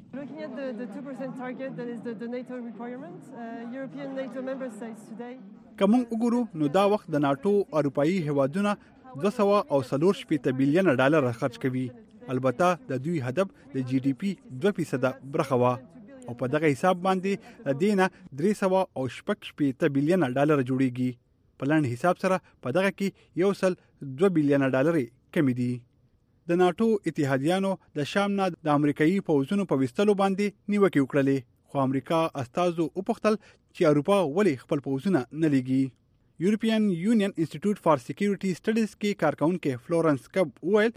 Speaker 16: کوم وګورو نو دا وخت د ناتو اروپایي هیوادونه دوه سوه او څلور شپېته بیلیون ډالر خرج کوي. البته د دوی هدف د جی ډي پی دوه فیصده برخه وه او په دغه حساب باندې د دې نه درې سوه او شپږ شپېته بیلیون ډالر جوړیږي. په لنډ حساب سره په دغه کې یو سل دوه بیلیون ډالر کمی دي. د ناتو اتحادیانو د شام نه د امریکایي پوځونو په وستلو باندې نیوکې وکړلې، خو امریکا استازو وپوښتل چې اروپا ولې خپل پوځونه نه لیږي. یورپین یونین انسټیټیوټ فار سکیورټي سټډیز کې کارکونکو فلورنس کب وویل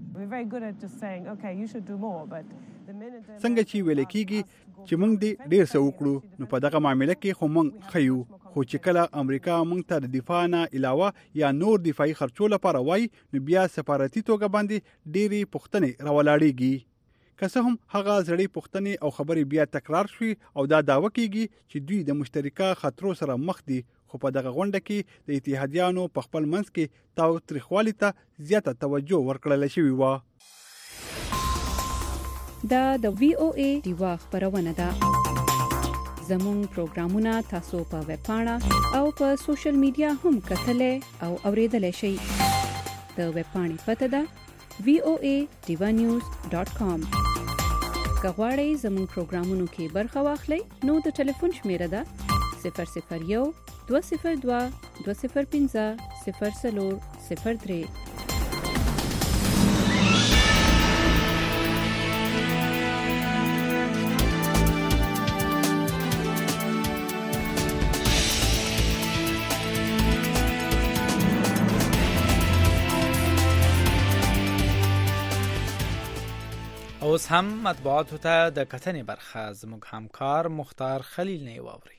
Speaker 16: څنګه چې ویل کېږي چې موږ دې ډېر څه وکړو نو په دغه معامله کې خو موږ ښیو، خو چې کله امریکا موږ ته د دفاع نه علاوه یا نور دفاعي خرچو لپاره وایي نو بیا سفارتي توګه باندې ډېرې پوښتنې راولاړېږي. که څه هم هغه زړې پوښتنې او خبرې بیا تکرار شوي او دا دعوه کېږي چې دوی د مشترکه خطرو سره مخ دي، خو په دغه غونډه کې د اتحادیانو په خپل منځ کې تاوتریخوالي ته زیاته توجه ورکړل شوې وه.
Speaker 8: دا د وی او ای دیوا خبرونه ده. زموږ پروګرامونه تاسو په ویب پاڼه او په سوشل میډیا هم کتلای او اوریدلای شئ. د ویب پاڼې پته ده وی او ای دیوا نیوز ډاٹ کام. که غواړئ زموږ پروګرامونو کې برخه واخلئ نو د ټلیفون شمیره ده صفر صفر یو دوه صفر دوه دوه صفر پنځه صفر څلور صفر درې.
Speaker 1: اوس هم مطبوعاتو ته د کتنې برخه زموږ همکار مختار خلیل نه واوري.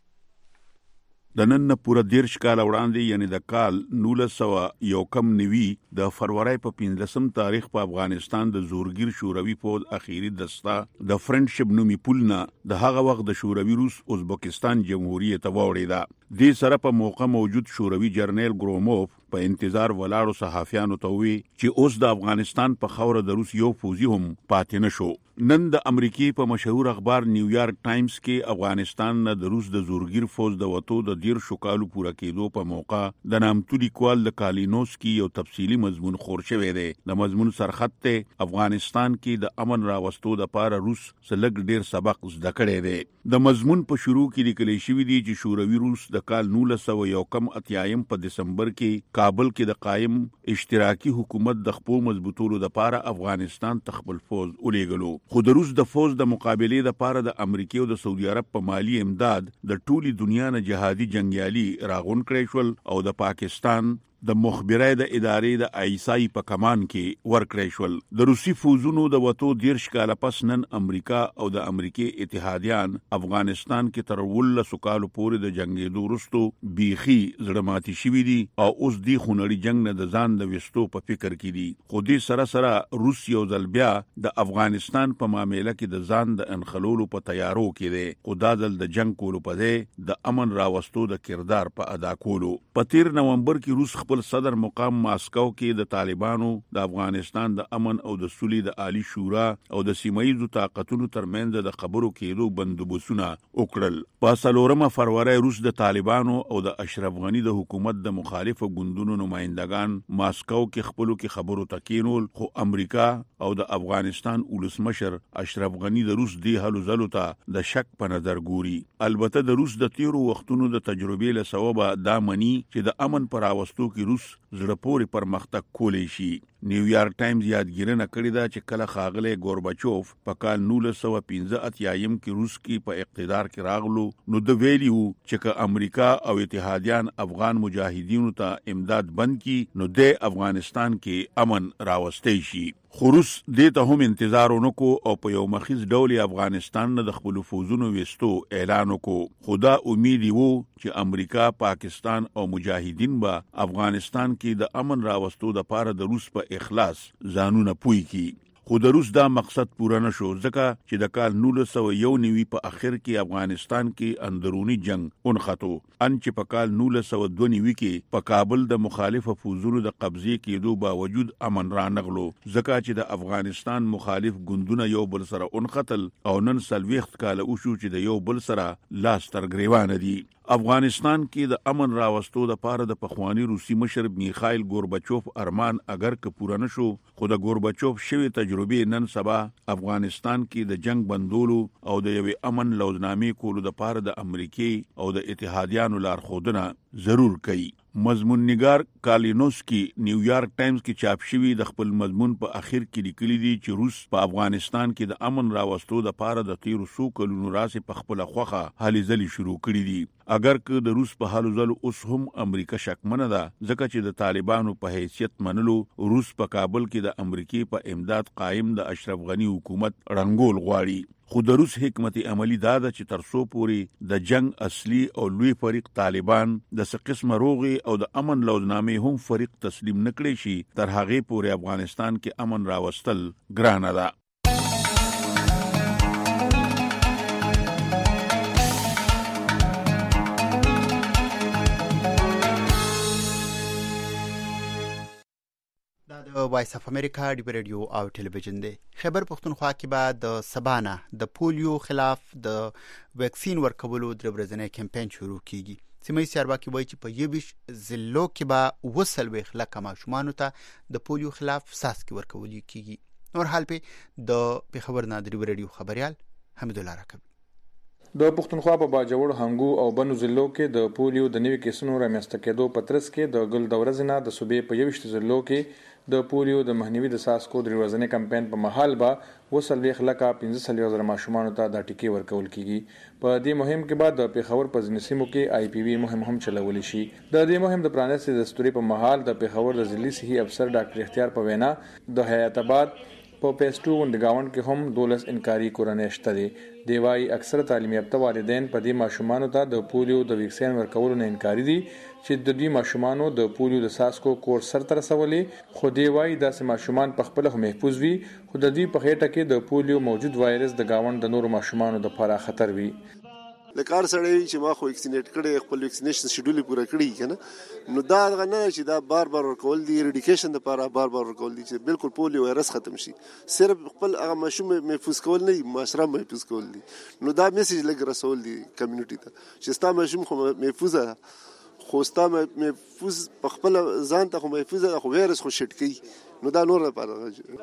Speaker 19: د نن نه پوره دیرش کال وړاندې یعنی د کال نولس سوه یو کم نوي د فروری په پنځلسم تاریخ په افغانستان د زورګیر شوروي پوځ اخیری دسته د فرندشپ نومي پل نه د هغه وخت د شوروي روس ازبکستان جمهوریت ته واوړېده. دې سره په موقع موجود شوروي جرنیل ګروموف په انتظار ولاړو صحافیانو ته وی چې اوس د افغانستان په خوره د روس یو فوزي هم پاتې نشو. نن د امریکای په مشهور اخبار نیویارک ټایمز کې افغانستان نه د روس د زورګیر فوج د وټو د دیر شکالو پوره کېدو په موقع د نامتو لیکوال د کالینوسکی یو تفصیلی مضمون خور شوی دی. د مضمون سرخط ته افغانستان کې د امن راوستو د پاره روس سلګ ډیر سبق زده کړی دی. د مضمون په شروع کې لیکل شوی دی چې شوروي روس د کال نولس سوه یو کم اتیایم په دسمبر کې کابل کې د قائم اشتراکي حکومت د خپل مضبوطولو د پاره افغانستان تخپل فوج ولېګلو. خو د روس د فوج د مقابلې د پاره د امریکا او د سعودي عرب په مالی امداد د ټولي دنیا نه جهادي جنگیالي راغون کړی شول او د پاکستان د مخبرای د ادارې د ایسای په کمان کې ورکړی شول. د روسي فوجونو د وټو دیرش کاله پس نن امریکا او د امریکای اتحادیان افغانستان کې تر ولسو کالو پورې د جنگېدو وروسته بیخي زړه ماتي شوي دي او اوس دی خونړي جنگ نه د ځان د وستو په فکر کې دي. خو دې سره سره روس یو ځل بیا د افغانستان په معاملې کې د ځان د انخلولو په تیارو کې دی. خو دا ځل د جنگ کولو په ځای د امن راوستو د کردار په ادا کولو. په تیر نومبر کې روس خپل صدر مقام ماسکو کې د طالبانو د افغانستان د امن او د سولې د عالی شورا او د سیمایي طاقتونو ترمنځ د خبرو کېدو بندوبسونه وکړل. په څلورمه فروری روس د طالبانو او د اشرف غنی د حکومت د مخالفو ګوندونو نمائندگان ماسکو کې خپلو کې خبرو تکینول، خو امریکا او د افغانستان ولسمشر اشرف غنی د روس دی حلو زلو ته د شک په نظر ګوري. البته د روس د تیرو وختونو د تجربې له سببه دا مني چې د امن پر راوستو کې روس زړه پورې پرمختګ کولی شي. نیویارک ټایمز یادګیرنه کړې ده چې کله ښاغلی ګورباچوف په کال نولس سوه پنځه اتیایم کې روس کې په اقتدار کې راغلو نو د ویلي وو چې که امریکا او اتحادیان افغان مجاهدینو ته امداد بند کړي نو د افغانستان کې امن راوستی شي. خو روس دې ته هم انتظار ونکو او په یو مخیز ډول افغانستان نه د خپلو فوجونو ویستو اعلان وکړو. خو دا امید وو چې امریکا، پاکستان او مجاهدین به افغانستان کې د امن راوستو د پاره د روس په اخلاص ځانونه پوي کی. خو د روس دا مقصد پوره نشو ځکه چې د کال نولس سوه یو نوي په اخر کې افغانستان کې اندرونی جنگ اونخاتو ان چې په کال نولس سوه دوه نوي کې په کابل د مخالف فوزونو د قبضې کېدو باوجود امن را نغلو ځکه چې د افغانستان مخالف ګوندونه یو بل سره اونخاتل او نن سلويخت کال او شو چې د یو بل سره لاس تر گریوان دي. افغانستان کې د امن راوستو د پاره د پخوانی روسي مشر میخائیل گورباچوف ارمان اگر که پوره نشو خو د گورباچوف شوی تجربه نن سبا افغانستان کې د جنگ بندولو او د یوې امن لوزنامې کولو د پاره د امریکای او د اتحادیانو لار خودنه ضرور کوي. مضمون نگار کالینوسکی نیویارک ټایمز کې چاپ شوی د خپل مضمون په اخر کې لیکلي دي چې روس په افغانستان کې د امن راوستو د پاره د تیر سو کلونو راسي په خپل خوخه هلي ځلي شروع کړي دي. اگر که د روس په حالو ځلو اوس هم امریکا شکمنه ده ځکه چې د طالبانو په حیثیت منلو روس په کابل کې د امریکای په امداد قائم د اشرف غنی حکومت رنګول غواړي. خو د روس حکمت عملی دا ده چې ترسو پوري د جنگ اصلي او لوی فریق طالبان د څه قسمه روغي او د امن لوزنامې هم فریق تسلیم نکړي شي تر هغه پوري افغانستان کې امن راوستل ګرانه ده.
Speaker 2: د وایس اف امریکا دی رادیو او ټلویزیون دی. خیبر پختونخوا کې بعد د سبانا د پولیو خلاف د ویکسین ورکولو د ورځنی کمپاین شروع کیږي. سیمه سیارواکي وایي چې په یویش ضلعو کې به وسل ویخلک ماشومان ته د پولیو خلاف ساسکی ورکول کیږي. نور حال په د پیښور نادری رادیو خبريال حمید الله راکب.
Speaker 20: د پښتونخوا په باجوړ هنګو او بنو ضلعو کې د پولیو د نوي کیسونو رامنځته کېدو په ترڅ کې د ګل دورزنه د صوبې په یویشت ضلعو کې د پولیو د مخنیوي د ساسکو د ورځنی کمپاین په محل به وسلوي خلکا پنځه سلوي زره ماشومان ته د ټیکې ورکول کیږي. په دې مهم کې بعد د پیښور په ځنسیمو کې آی پی وی مهم هم چلول شي. د دې مهم د پرانیستي دستوري په محل د پیښور د ضلعي صحي افسر ډاکټر اختیار په وینا د حیات آباد په پیسټو وندګاون کې هم دولس انکاری کورنۍ شته دي. دیوای اکثر تعلیم یافته والدین په دې ماشومان ته د پولیو د ویکسین ورکولو نه انکاری دي چې د دې ماشومان د پولیو د ساسکو کورس سر تر رسولې. خو دیوای داسې ماشومان په خپل محفوظ وي خو د دې په هټه کې د پولیو موجود وایرس د گاوند د نورو ماشومان د لپاره خطر وي.
Speaker 21: لکار سړی چې ما خو ویکسینیټ کړي خپل ویکسینیشن شیډول پوره کړی کنه نو دا غنه چې دا بار بار ورکول دي ریډیکیشن لپاره بار بار ورکول دي چې بالکل پولیو وایرس ختم شي. صرف خپل هغه ماشوم محفوظ کول نه معاشره محفوظ کول دي. نو دا میسج لګ رسول دي کمیونټي ته چې ستا ماشوم خو محفوظه خو ستا محفوظ په خپل ځان ته خو محفوظه خو وایرس خو شټ کی نو دا نور لپاره.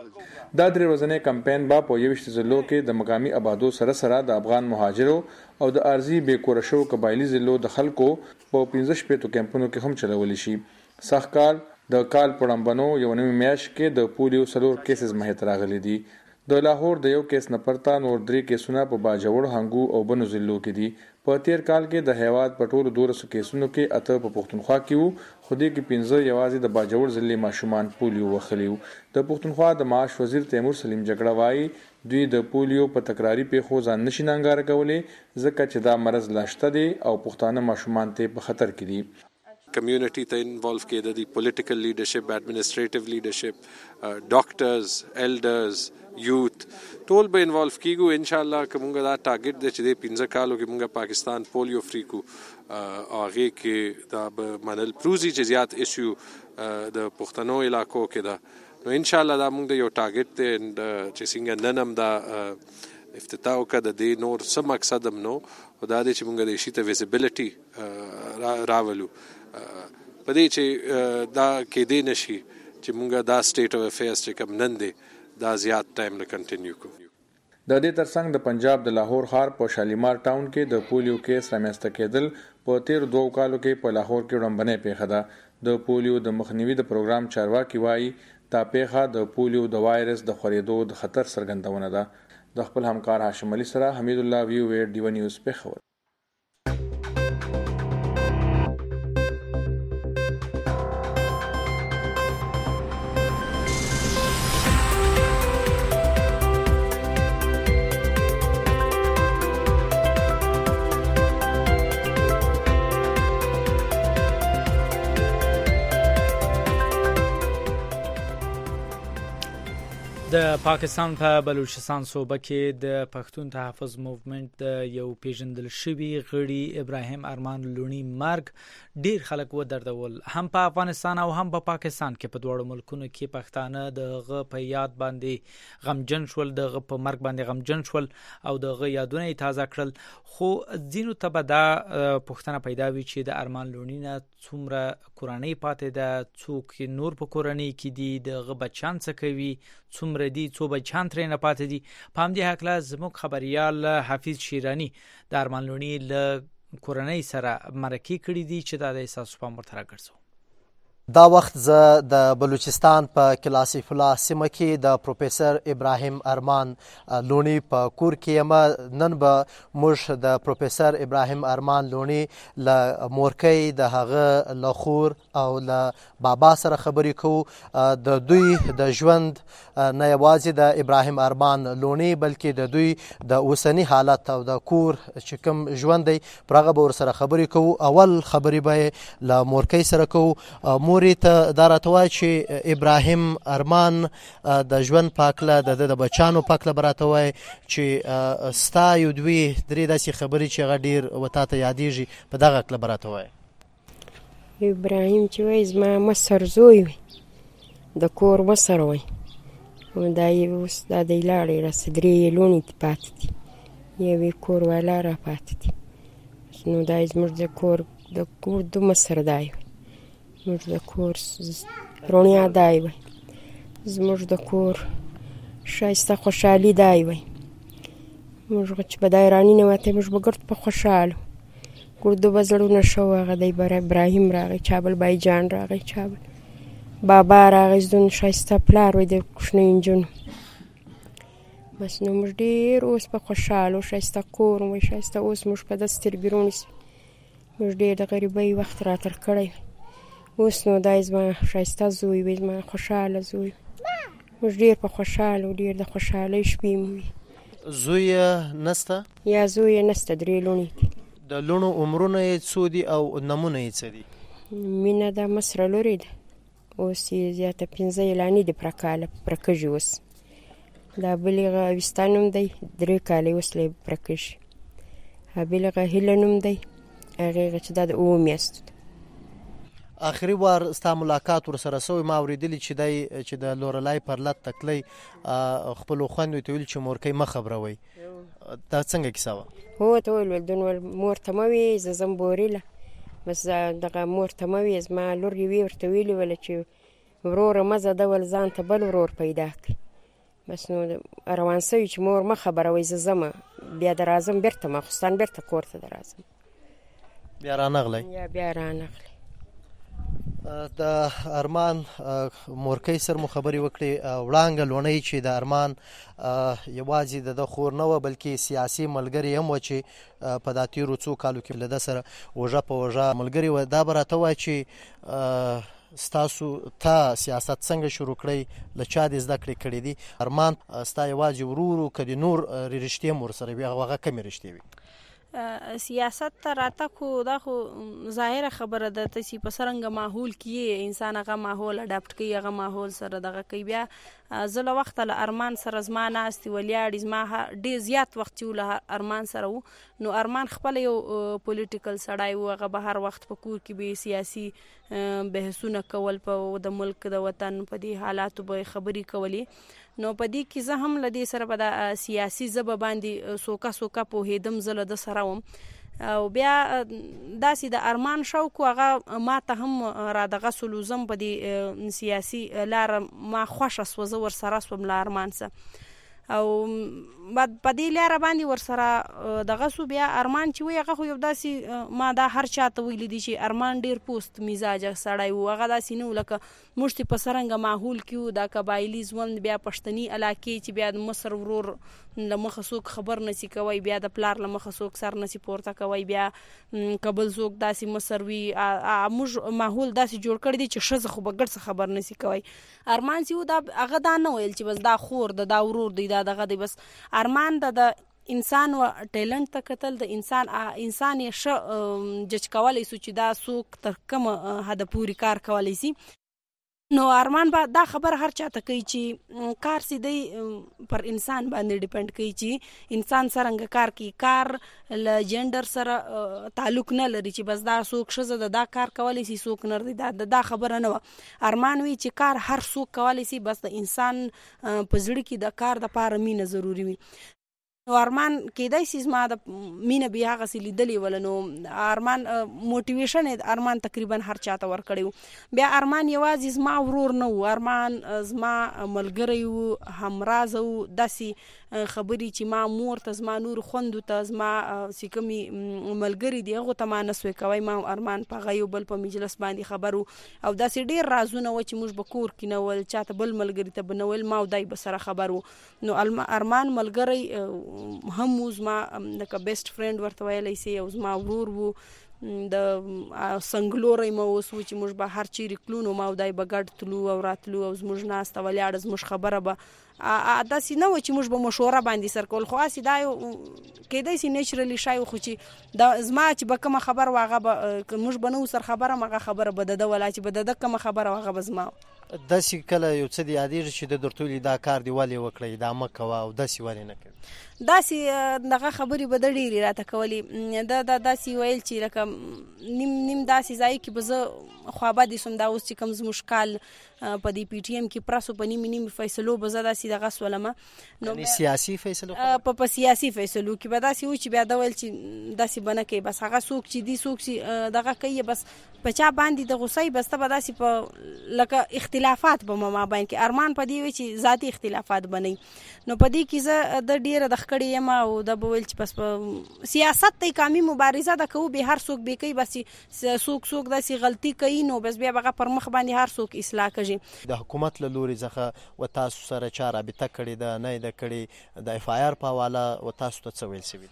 Speaker 20: دا درې ورځې کمپاین با په یوشت ضلعو کې د مقامی آبادو سره سره د افغان مهاجرو او د ارزي بیکور شو قبایلی ضلعو د خلکو په پنځه شپږ کمپونو کې هم چلول شي. سخکال د کال پړمبنو یو نوې میاش کې د پولیو سلور کیسز مهت راغلي دي. د لاهور د یو کیس نه پرتا نور درې کیسونه په باجوړ هنګو او بنو ضلعو کې دي. په تیر کال کې د هیواد په ټولو دولسو کیسونو کې اته په پښتونخوا کې وو خو دې کې پنځه یوازې د باجوړ ضلع ماشومان پولیو وخلیو. د پښتونخوا د معاش وزیر تیمور سلیم جګړه وایي دوی د پولیو په تکراری پیښو ځان نشي ننګاره کولې ځکه چې دا مرض لاشته دي او پښتانه ماشومان ته په خطر کې دي.
Speaker 22: کمیونټي ته انوالو کېده دي پولیټیکل لیډرشپ اډمنسټریټیو لیډرشپ ډاکټرز ایلډرز یوت ټول به انوالو کیږو ان شاء الله کومه دا ټارګټ دی چې د پنځه کالو کې موږ پاکستان پولیو فری کو هغه کې دا منل پروزي چې زیات ایشو د پښتنو علاقو کې دا نو ان شاء الله دا موږ یو ټارګټ دی چې څنګه ننم دا افتتاح وکړه د نور څه مقصد هم نو دا دی چې موږ د شي ته ویزیبিলিټي راولو په دې چې دا کې دی نشي چې موږ دا سټیټ اف افیرز چې کوم نن دی دا زیات ټایم نه کنټینیو کو.
Speaker 20: د دې ترڅنګ د پنجاب د لاهور ښار په شالیمار ټاون کې د پولیو کیس رامنځته کېدل په تیر دوه کالو کې په لاهور کې وړاندې پیښه ده. د پولیو د مخنیوي د پروګرام چارواکي وایي دا پیښه د پولیو د وایرس د خورېدو د خطر څرګندونه ده. د خپل همکار هاشم علي سره حمید الله ویو ویر ډیو نیوز پیښور.
Speaker 1: د پاکستان په بلوچستان صوبه کې د پښتون تحفظ موومېنټ د یو پیژندل شوی غړي ابراهیم ارمان لونی مرګ ډیر خلک و دردول هم په افغانستان او هم په پا پاکستان کې په دوړو ملکونو کې پښتانه دغه په یاد باندې غمجن شول دغه په مرګ باندې غمجن شول او دغه یادونه تازه کړل خو ځینو ته به دا پوښتنه پیدا وي چې د ارمان لونی نه څومره کورنۍ پاتې ده څوک نور په کورنۍ کې دي دغه بچان څه کوي څومره دي څو بچان ترې نه پاتې دي په همدې هکله زموږ خبریال حفیظ شیرانی د ارمان لونی له کورنۍ سره مرکې کړي دي چې دا د احساس په مرتبه ګرځو
Speaker 3: دا وخت زه د بلوچستان په کلاسیف الله سیمه کې د پروفیسور ابراهیم ارمان لونی په کور کې یم نن به موږ د پروفیسور ابراهیم ارمان لونی له مورکۍ د هغه له خور او له بابا سره خبرې کوو د دوی د ژوند نه یوازې د ابراهیم ارمان لونی بلکې د دوی د اوسنی حالت او د کور چې کوم ژوند دی پر هغه به ورسره خبرې کوو اول خبرې به له مورکۍ سره کوو مورې ته دا راته وایي چې ابراهیم ارمان د ژوند په هکله د د بچانو په هکله به راته وایي چې ستا یو دوی درې داسې خبرې چې هغه ډېر و تا ته یادېږي په دغه هکله به راته وایي
Speaker 5: ابراهیم چې وایي زما مشر زوی وي د کور مشر وي دا یې اوس دا دی لاړې راسه درې یې لوڼې پاتې دي یو یې کور والا را پاتې دي نو دا یې زموږ د کور د کور دو مشر دا وي زموږ د کور رونیا دای وي زموږ د کور ښایسته خوشحالي دای وي موږ چې به دا ایراني نه وته موږ به ګرد په خوشحاله ګردو به زړونه ښه و هغه دی ابراهیم راغی چابل بای جان راغی چابل بابا راغی زدون ښایسته پلار وي د کوچنیو نجونو بس نو موږ ډېر اوس په خوشحاله ښایسته کور وي ښایسته اوس موږ په داسې سترګې رونیسو موږ ډېر د غریبۍ وخت راتېر کړی اوس نو دا زما ښایسته زوی وي زما خوشحاله زوی موږ ډېر په خوشحاله ډېر د خوشحالۍ شپې مو وي
Speaker 3: زوی نسته
Speaker 5: یا زوی نسته درې لوڼې دي
Speaker 3: د لوڼو عمرونه یې څو دي او نمونه یې څه دي
Speaker 5: مینه دا مسره لورې ده اوس یې زیاته پنځه اعلانې دي پوره کاله پوره کږي اوس دا بل هغه اوستا نوم دی درې کاله اوس لا یې پوره کږي بل هغه هیله نوم دی هغې چې دا د اووه میاشتو ده
Speaker 3: آخري وار ستا ملاقات ورسره سوی ما اورېدلي چې دی چې د لورلای پر لت تکلی خپلو خویندو ته ویل چې مورکۍ مه خبروئ دا څنګه کیسه وه
Speaker 5: هو ته ویل دون ویل مور ته مه وایې زه ځم بورېله بس دغه مور ته مه وایې زما لور یوې ورته ویلي وله چې وروره مه ځه ده ول ځان ته بل ورور پیدا کړي بس نو روان سوي چې مور مه خبروئ زه ځمه بیا د راځم بېرته ماخوستان بېرته کور ته د راځم
Speaker 3: بیا رانغلی
Speaker 5: یا بیا رانغلی
Speaker 3: د ارمان مورکۍ سره مو خبرې وکړې وړانګه لوڼۍ چې د ارمان یوازې د ده خور نه وه بلکې سیاسي ملګرې هم وه چې په دا تېرو څو کالو کې له ده سره اوږه په اوږه ملګرې وه دا به راته ووایه چې ستاسو تا سیاست څنګه شروع کړی له چا دې زده کړې کړې دي ارمان ستا یوازې ورور و که د نور رشتې هم ورسره وي هغه کمې رشتې وي
Speaker 23: سیاست ته راته خو دا خو ظاهره خبره ده ته چې په څرنګه ماحول کې انسان هغه ماحول اډاپټ کوي هغه ماحول سره دغه کوي بیا زه له وخته له ارمان سره زما ناستې ولیاړې زما ډېر زیات وخت چې له ارمان سره و نو ارمان خپله یو پولیټیکل سړی و هغه به هر وخت په کور کې به سیاسي بحثونه کول په د ملک د وطن په دې حالاتو به خبرې کولې نو په دې کې زه هم له دې سره به د سیاسي ژبه باندې سوکه سوکه پوهېدم زه له ده سره وم او بیا داسې د ارمان شوق هغه ما ته هم را دغه سلوزم په دې سیاسي لاره ما خوښه سوه زه ورسره سوم له ارمان سره او په دې لاره باندې ورسره دغه سو بیا ارمان چې وي هغه خو یو داسې ما دا هر چا ته ویلي دي چې ارمان ډېر پوست مزاجه سړی و هغه داسې نه و لکه موږ چې په څرنګه ماحول کې وو دا قبایلي ژوند بیا پښتني علاقې چې بیا د مصر ورور له مخه څوک خبر نسی کوي بیا د پلار له مخه څوک سر نسی پورته کوي بیا کبل څوک داسې مصر وي موږ ماحول داسې جوړ کړی دی چې ښځه خو به ګډ څه خبر نسی کوي ارمان چې و دا هغه دا نه ویل چې بس دا خور د دا ورور دی دا دغه دی بس ارمان د انسان و ټیلنټ ته کتل د انسان انسان یې ښه جج کولی سو چې دا څوک تر کومه حده پورې کار کولی سي نو ارمان با دا خبر هر چاته کوي چې کار سیدی پر انسان باندې ډیپند کوي چې انسان څنګه کار کوي. کار له جندر سره تعلق نه لري چې بس دا څوک ښځه ده دا کار کولی شي څوک نه دی. دا دا خبره نه وه. ارمان وی چې کار هر څوک کولی شي، بس د انسان په زړه کې د کار دپاره مینه ضروري وي. نو ارمان کېدای شي زما د مینه بیا هغسې لیدلې وله. نو ارمان موټیویشن یې ارمان تقریبا هر چاته ورکړی و. بیا ارمان یوازې زما ورور نه و، ارمان زما ملګری و، همراز و. داسې خبرې چې ما مور ته، زما نور خوندو ته، زما چې کومې ملګري دي هغو ته ما نه سوی کوی. ما ارمان په هغه یو بل په مجلس باندې خبر و او داسې ډېر رازونه و چې موږ به کور کې نه ول، چاته بل ملګري ته به نه ویل، ما او دای به سره خبر و. نو ارمان ملګری هم و، زما لکه بیسټ فرینډ ورته ویلی سي، او زما ورور و. د سنګلوری مو اوس و چې موږ به هر چیرې کلو نو ما او دای به ګډ تلو او راتلو او زموږ ناسته ولاړه زموږ خبره به داسې نه و چې موږ به مشوره باندې سر کول. خو هسې دا یو کېدای شي نیچرلي شی و، خو چې دا زما چې به کومه خبر و هغه به موږ به نه و سر خبره م هغه خبره به د ده ولا چې به د ده کومه خبره و هغه به زما.
Speaker 3: داسې کله یو څه دې یادېږي چې د درته ویلي دا کار دې ولې وکړئ، دا مه کوه، او داسې ولې نه کوي؟
Speaker 23: داسې دغه خبرې به د ډېرې راته کولې. دا دا داسې ویل چې لکه نیم نیم داسې ځای کې به زه خوابدې سوم. دا اوس چې کوم زموږ کال په دې پی ټي ایم کې پرسو په نیمې نیمې فیصلو به زه داسې دغه سولمه. نو
Speaker 3: سیاسي فیصلو
Speaker 23: په په سیاسي فیصلو کې به داسې و چې بیا دا ویل چې داسې به نه کوي، بس هغه څوک چې دي څوک چې دغه کوي بس په چا باندې د غوسې بس ته به داسې په لکه اختلافات به ما مابین کې. ارمان په دې وی چې ذاتي اختلافات بنئ. نو په دې کې زه د ډېره د ښکړې یم او د به ویل چې بس په سیاست ته قامي مبارزه ده کوو، به هر څوک به کوي، بس څوک څوک داسې غلطي کوي نو بس بیا به هغه پر مخ باندې هر څوک اصلاح کوي.
Speaker 3: د حکومت له لوري څخه و تاسو سره چا رابطه کړې ده نه ده کړې د اف آی آر په حواله و تاسو ته څه ویل شوي؟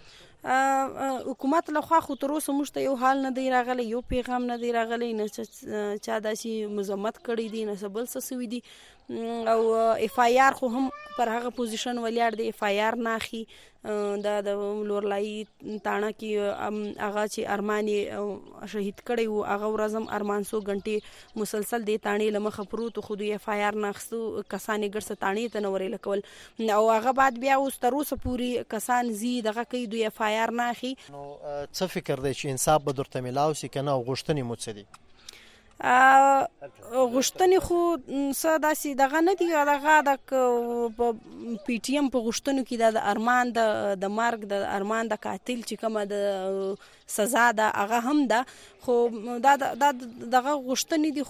Speaker 23: حکومت له خوا خو تر اوسه موږ ته یو حال نه دی راغلی، یو پیغام نه دی راغلی، نه چا داسې مذمت کړی دی، نه څه بل څه سوي دي. او اف آی آر خو هم پر هغه پوزیشن ولاړ دی. اف آی آر ناخي دا د لورلای تاڼه کې هغه چې ارمان یې شهید کړی و هغه ورځ هم ارمان څو غنټې مسلسل دې تاڼې له مخه پروت خو د اف آی آر ناخستو کسان یې ګرځه تاڼې ته نه ورېله کول. او هغه بعد بیا اوس تر اوسه پورې کسان زی دغه کوي د اف آی آر ناخي.
Speaker 3: نو څه فکر دی چې انصاف به درته میلاو شي که نه، او غوښتنې مو څه دي؟
Speaker 23: غوښتنې خو څه داسې دغه نه دي. دغه د پی ټي ایم په غوښتنو کې دا د ارمان د مرګ د ارمان د قاتل چې کومه د سزا ده هغه هم ده، خو دا دغه غوښتنې دي.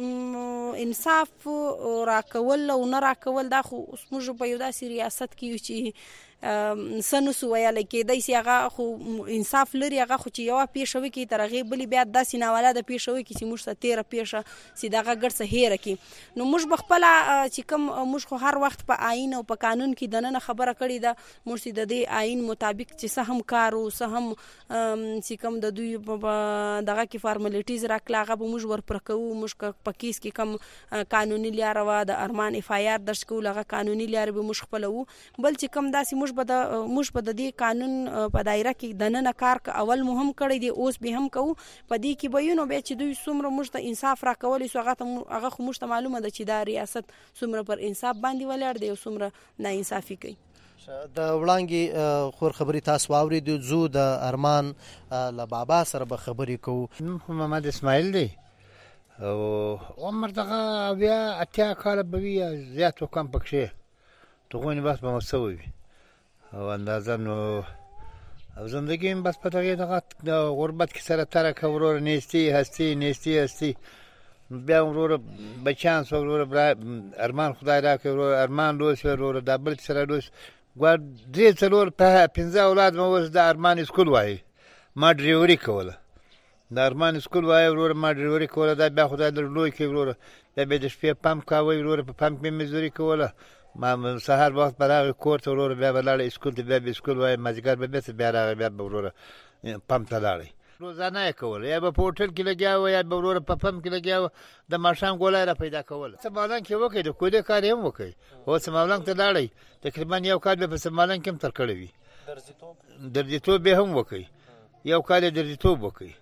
Speaker 23: خو انصاف راکول او نه راکول دا خو اوس موږ په یو داسې ریاست کې یو چې څه نسو ویلی. کېدای شي هغه خو انصاف لري، هغه خو چې یوه پیښه وکړي تر هغې بلې بیا داسې ناولاده پیښه وکړي چې موږ ته تېره پیښه چې دغه ګډ څه هېره کړي. نو موږ به خپله چې کوم موږ خو هر وخت په آیین او په قانون کې دننه خبره کړې ده، موږ چې د دې آیین مطابق چې څه هم کار و څه هم چې کوم د دوی په دغه کې فارملیټیز راکړه هغه به موږ ورپوره کوو. موږ په کیس کې کوم قانوني لاره وه د ارمان اف آی آر درج کول هغه قانوني لارې به موږ خپله وو. بل چې کوم داسې موږ به د موږ به د دې قانون په دایره کې دننه کار اول مو هم کړی دی، اوس به هم کوو. په دې کې به یو نو بیا چې دوی څومره موږ ته انصاف راکولی سو هغه خو موږ ته معلومه ده چې دا ریاست څومره پر انصاف باندې ولاړ دی او څومره ناانصافي کوي.
Speaker 3: د وړانګې خور خبرې تاسو واورېدو. زو د ارمان له بابا سره به خبرې کوو.
Speaker 4: محمد اسماعیل دی او عمر دغه بیا اتیا کاله به وي زیات و کم پکښې دغونې بس به مو څه ووي او اندازه نو او زندگی هم بس په دغې دغه د غربت کې سره تره که وروره نیستي هستي نیستي هستي بیا وروره بچیان سو وروره ارمان خدای راکړي وروره ارمان لوس وروره دا بل سره لوس ګوار درې څلور پنځه اولاد مو اوس د ارمان اسکول وایي ما ډریوري کوله د ارمان اسکول وایي وروره ما ډریوري کوله دا بیا خدای در لوی کړي وروره دا بیا د شپې پمپ کاوه وروره په پمپ مې مزدوري کوله ما سهار وخت به راغی کور ته وروره بیا به لاړی اسکول ته بیا به اسکول وایي مازدیګر به بېرته بیا راغی بیا به وروره پمپ ته لاړی روزانه یې کوله یا به په هوټل کې لګیا وه یا به وروره په پمپ کې لګیا وه د ماښام ګولی را پیدا کوله. سمالنګ کې وکړئ د کودې کار یې هم وکړئ او سمالنګ ته لاړئ تقریبا یو کال بیا په سمالنګ کې هم تر کړی وي درځیتوب بیا هم وکړئ یو کال یې درځیتوب وکړئ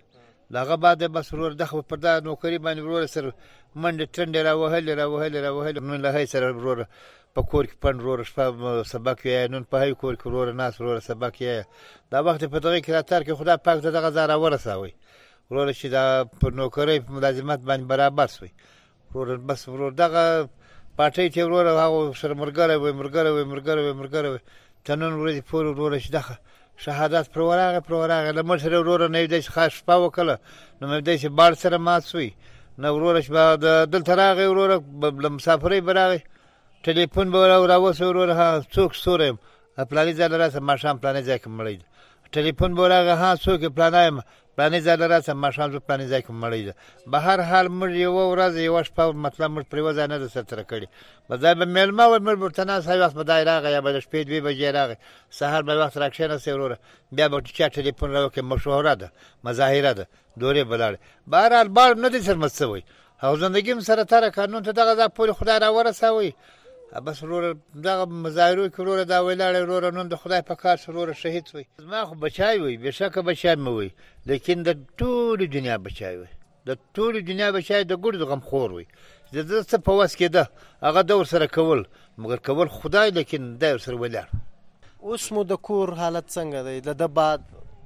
Speaker 4: هغه بعد بس ورور دغه پر دا نوکری باندې ورور سره منډه ټنډه را وهل را وهل را وهل نو له هي سره ورور په کور کې پن ورور شپه سبق یې نن په هي کور کې ورور ناس ورور سبق یې دا وخت په دغه کې راتر کې خدا پاک دغه زاره ورساوي ورور چې دا په نوکری په ملازمت باندې برابر شوی ورور بس ورور دغه پټي چې ورور هغه سره مرګره وي مرګره وي مرګره وي مرګره وي تنن ورې پور ورور چې دغه شهادت پر ورغه پر ورغه لمر سره ورور نه دی خاص شپه وکړه نو مې دې چې بار سره مات شوی نو ورور شپه د دلته راغی ورور مسافرې براغی ټلیفون به راوځي ورور ها څوک سورم پلانې ځل راځه ما شام پلانې ځای کې مړی ټلیفون به راغی ها څوک پلانایم پلانې ځل راځه ما شام ز پلانې ځای کې مړی به هر حال مړ یو ورځ یو شپه مطلب مړ پریوځ نه د سره کړی بځای به ملما و مړ برتنا سای وخت به دای راغی یا به شپې دوی بجې راغی سحر به وخت راکښنه سي ورور بیا به چې ټلیفون راوکې مشوره ده مظاهره ده دورې بلاړ بهر حال بار نه دي سر مسوي او زندگی سره تر قانون ته دغه ځ پوری خدای را ورسوي بس ورور دغه مظاهرو کې ورور دا ویلاړ ورور نن د خدای په کار ورور شهید وي ما خو بچای وي بشکه بچای مې وي لیکن د ټول دنیا بچای وي د ټول دنیا بچای د ګډ غم خور وي د څه په واس کې ده هغه دور سره کول مګر کول خدای لیکن دا سره ویلاړ
Speaker 3: اوس مو د کور حالت څنګه دی د بعد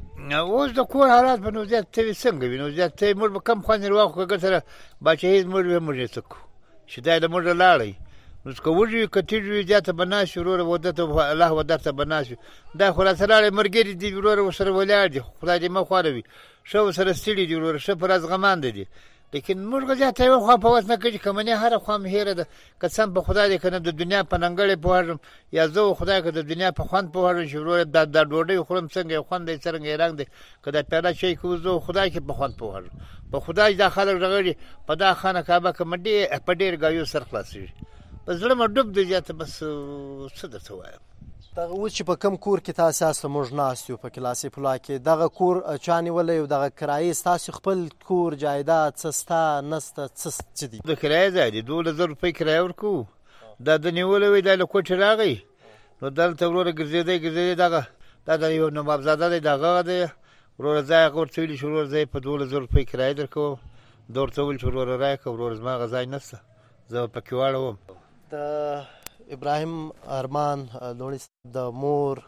Speaker 4: اوس د کور حالات په نوزیات ته څنګه وینو زیات ته مړ به کم خوان ورواخو کګتره بچی مړ به مړ څکو شدای د مړ لاړی نو کوجی کتیجی زیاته بناش ورور ودته الله ودته بناش دا خلاصاله مرګری دی ورور سره ولاړ دي خدای دې مخاروي شو سره ستړي دي ورور شپ راز غمان دي لیکن مرګ زیاته یو خو په وسنه کې کمنه هر خو مهره ده قسم په خدای دې کنه د دنیا په ننګړې په هرم یا زه خدای که د دنیا په خوان په هرم شورور د د ډوډۍ خورم څنګه خوان دې څنګه رنگ دي کله پیدا شي کو زه خدای کې په خوان په هرم په خدای دا خلک رغړي په دا خانه کعبه کې مډي په ډیر غيو سر خلاصي زړه مې ډوب دی ځته بس څه درته وایم
Speaker 3: دغه اوس چې په کم کور کې تاسو اساسه موږ ناست یو په کلاسي پلا کې دغه کور چاني ولې یو دغه کرایي تاسو خپل کور جایداد سستا نسته څه دي
Speaker 4: د کرایي ځای دی دوه زره روپۍ کرایه ورکو دا د نیولې وی د کوټه راغی نو دلته ورور ګرځېدې ګرځېدې دغه دا د یو نواب زاده دی دغه دی ورور ځای ورته شروع ځای په دوه زره روپۍ کرایه درکو دورته ول شروع راکو ورور زما غځای نسته زه پکې واړم
Speaker 3: د ابراهیم ارمان لونی د مور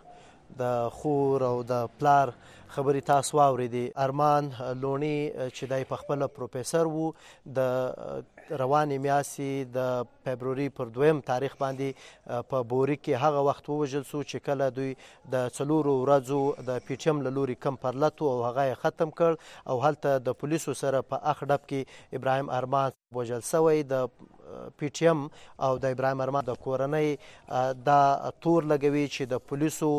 Speaker 3: د خور او د پلار خبرې تاسو واورېدې ارمان لونی چې دای په خپل پروفیسور وو د روانې میاشتې د فبروري پر دویم تاریخ باندې په بوري کې هغه وخت ووژل شو چې کله دوی د څلورو ورځو د پی ټی ایم له لوري کم پرلت او هغه ختم کړ او هلته د پولیسو سره په اخ ډب کې ابراهیم ارمان وژل شوی د پی ټی ایم او د ابراهیم ارمان د کورنۍ دا تور لګوي چې د پولیسو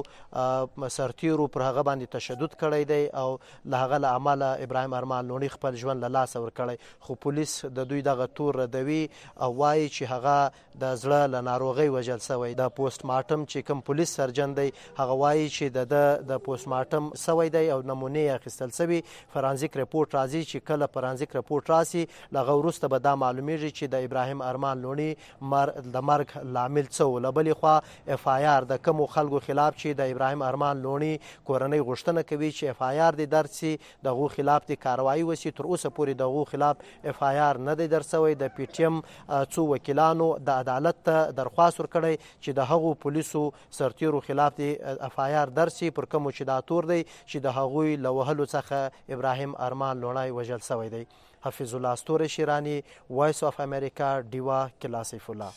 Speaker 3: سرتیرو پر هغه باندې تشدد کړی دی او له هغه له امله ابراهیم ارمان لونی خپل ژوند له لاسه ورکړی خو پولیس د دوی دغه تور ردوي او وایي چې هغه د زړه له ناروغۍ وژل شوی د پوسټ مارټم چې کوم پولیس سرجن دی هغه وایي چې د د پوسټ مارټم شوی دی او نمونې اخیستل شوي فرانزیک رپورټ راځي چې کله فرانزیک رپورټ راسي لغه وروسته به دا معلومیږي چې د ابراهیم ارمان لونی مر د مرګ لامل څه و له بلې خوا اف آی آر د کومو خلکو خلاف چې د ابراهیم ارمان لونی کورنۍ غوښتنه کوي چې اف آی آر دې درج سي دغو خلاف دې کاروایي وسي تر اوسه پورې دغو خلاف اف آی آر نه دی درج سوی د پی ټی ایم څو وکیلانو د عدالت ته درخواست ورکړی چې د هغو پولیسو سرتیرو خلاف دې اف آی آر درج سي پر کومو چې دا تور دی چې د هغوی له وهلو څخه ابراهیم ارمان لونی وژل سوی دی حفیظ الله استور شیرانی وایس اف امریکا دیوا کلاسیف الله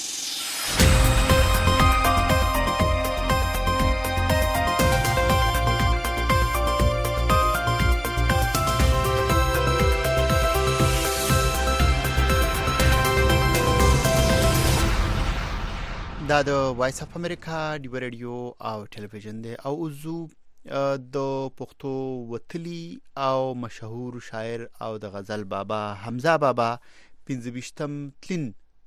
Speaker 2: دا د وایس اف امریکا دیوا رادیو او ټلویزیون دی او اوزو د پښتو وتلی او مشهور شاعر او د غزل بابا حمزه بابا پنځه تلین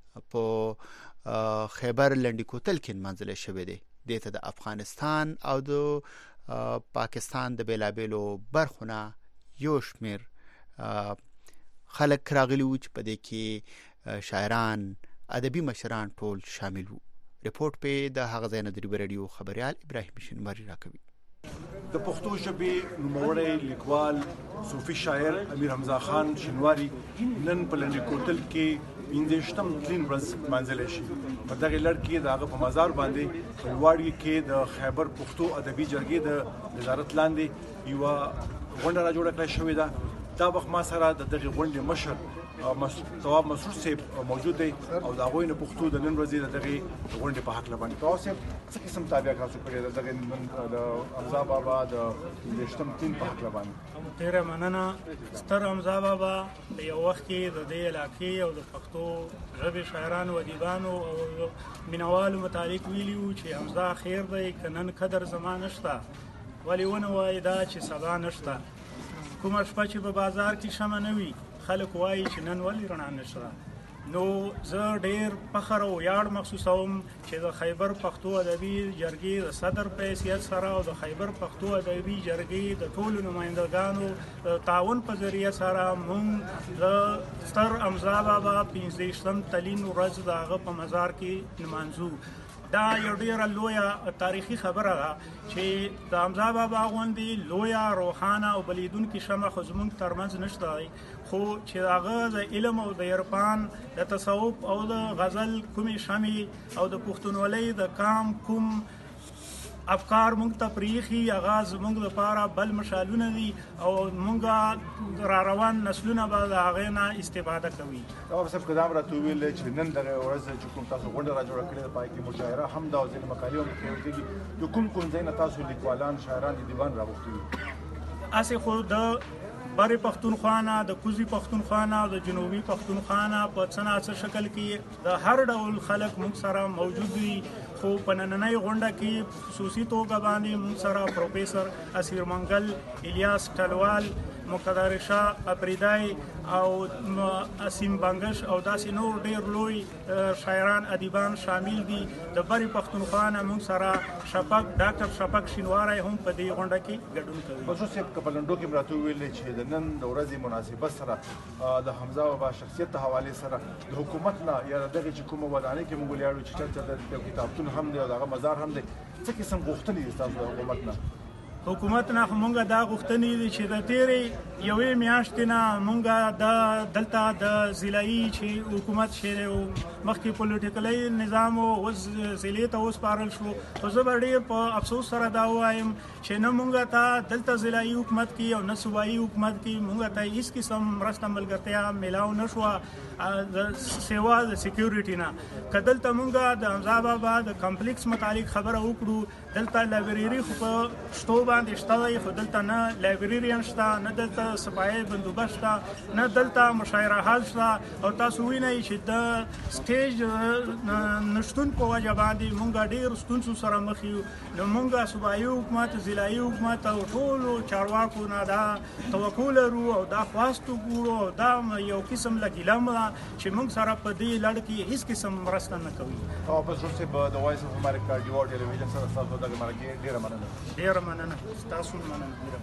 Speaker 2: په خیبر لنډی کوتل کې منځله شوی دی دته د افغانستان او د پاکستان د بیلابیلو برخونه یو شمیر خلک راغلي و چې په دې کې شاعران ادبي مشران ټول شامل وو. ریپورت په د هغه ځای نه د رادیو خبريال ابراهیم شینواری راکوي.
Speaker 6: د پښتو ژبې نوموړی لیکوال صوفي شاعر امیر حمزه خان شینواري نن په لنډۍ کوتل کې پنځشتم تلین ورځ منځلې شي. په دغه لړ کې د هغه په مزار باندې په لوړ کې د خیبر پښتو ادبي جرګې د وزارت لاندې یو غونډه را جوړه کړې شوې ده. دا وخت ما سره د دغه غونډې مشر تواب مسعود صاحب موجود دی او د هغوی نه پښتو د نن ورځې د دغه غونډې په هکله باندې تواب صاحب څه قسم تابع تاسو کړی د دغه نن د حمزه بابا د پنځشتم تلین په هکله باندې؟
Speaker 7: ډېره مننه. ستر حمزه بابا د یو وخت کې د دې علاقې او د پښتو ژبې شاعرانو ادیبانو او مینوالو متعلق ویلي وو چې حمزه خیر دی که نن قدر زما نشته ولې ونه وایي دا چې سبا نشته. کومه شپه چې په بازار کې شمه نه وي خلک وایي چې نن ولې رڼا نشته. نو زه ډېر فخر او ویاړ محسوسوم چې د خیبر پښتو ادبي جرګې د صدر په حیثیت سره او د خیبر پښتو ادبي جرګې د ټولو نمایندګانو تعاون په ذریعه سره موږ د ستر حمزه بابا پنځدېرشتم تلین ورځ د هغه په مزار کې نمانځو. دا یو ډېره لویه تاریخي خبره ده چې د حمزه بابا غوندې لویه روښانه او بلیدونکې شمع خو زموږ ترمنځ نشته دی، خو چې هغه د علم او د عرفان د تصوف او د غزل کومې شمعې او د پښتونولۍ د کام کوم افکار مونږ ته پریخي هغه زموږ لپاره بل مشالونه دي او مونږ را روان نسلونه به د هغې نه استفاده کوي.
Speaker 6: تواب صاحب که دا هم راته وویل چې نن دغه ورځ چې کوم تاسو غونډه را جوړه کړې ده په هغې کې مشاعره هم ده او ځینې مقالې هم پکې ورتېږي. د کوم کوم ځای نه تاسو لیکوالان شاعران ادیبان راغوښتي دي؟
Speaker 7: هسې خو د برې پښتونخوا نه د کوزي پښتونخوا نه او د جنوبي پښتونخوا نه په څه نه څه شکل کې د هر ډول خلک موږ سره موجود وي. خو په نننۍ غونډه کې خصوصي توګه باندې موږ سره پروفیسر اسیر منګل، الیاس ټلوال، مقدر شاه افریدی او اسیم بنگش او داسې نور ډېر لوی شاعران ادیبان شامل دي. د برې پښتونخوا نه موږ سره شفق ډاکټر شفق شینواری هم په دې غونډه کې ګډون کوي.
Speaker 6: مسعود صاحب که په لنډو کې مې راته وویل چې د نن د ورځې مناسبت سره د حمزه بابا شخصیت ته حوالې سره د حکومت نه یا د دغې چې کومه ودانۍ کې موږ ولاړو چې چېرته د کتابتون هم دی او د هغه مزار هم دی، څه قسم غوښتنې دي ستاسو د حکومت نه؟
Speaker 7: حکومت نه خو مونږ دا غوښتنې دي چې د تېرې یوې میاشتې نه مونږ د دلته د ضلعي چې حکومت چې مخکې پولیټیکلی نظام و اوس ضلعې ته وسپارل شو. خو زه به ډېر په افسوس سره دا ووایم چې نه مونږ ته دلته ضلعي حکومت کې او نه صوبایي حکومت کې مونږ ته هېڅ قسم مرسته ملګرتیا میلاو نه شوه د سیوا د سیکیورټي نه. که دلته مونږ د حمزه بابا د کمپلیکس متعلق خبره وکړو، دلته لایبرري خو په شتو باندې شته دی، خو دلته نه لایبرریان شته، نه دلته صفایي بندوبست شته، نه دلته مشاعره حال شته. او تاسو وینئ چې د سټیج نشتون په وجه باندې مونږ ډېر ستونزو سره مخ یو. نو مونږ صوبایي حکومت، ضلعي حکومت او ټولو چارواکو نه دا توقع لرو او دا خواست وکړو او دا یو قسم له ګیله ده چې مونږ سره په دې لړ کې هېڅ قسم مرسته نه کوي.
Speaker 6: او په مسعود صاحب د وایس اف امریکا ډیوا ټلویزیون سره ستاسو دغه مرکې ډېره مننه.
Speaker 7: ډېره مننه. ستاسو مننه.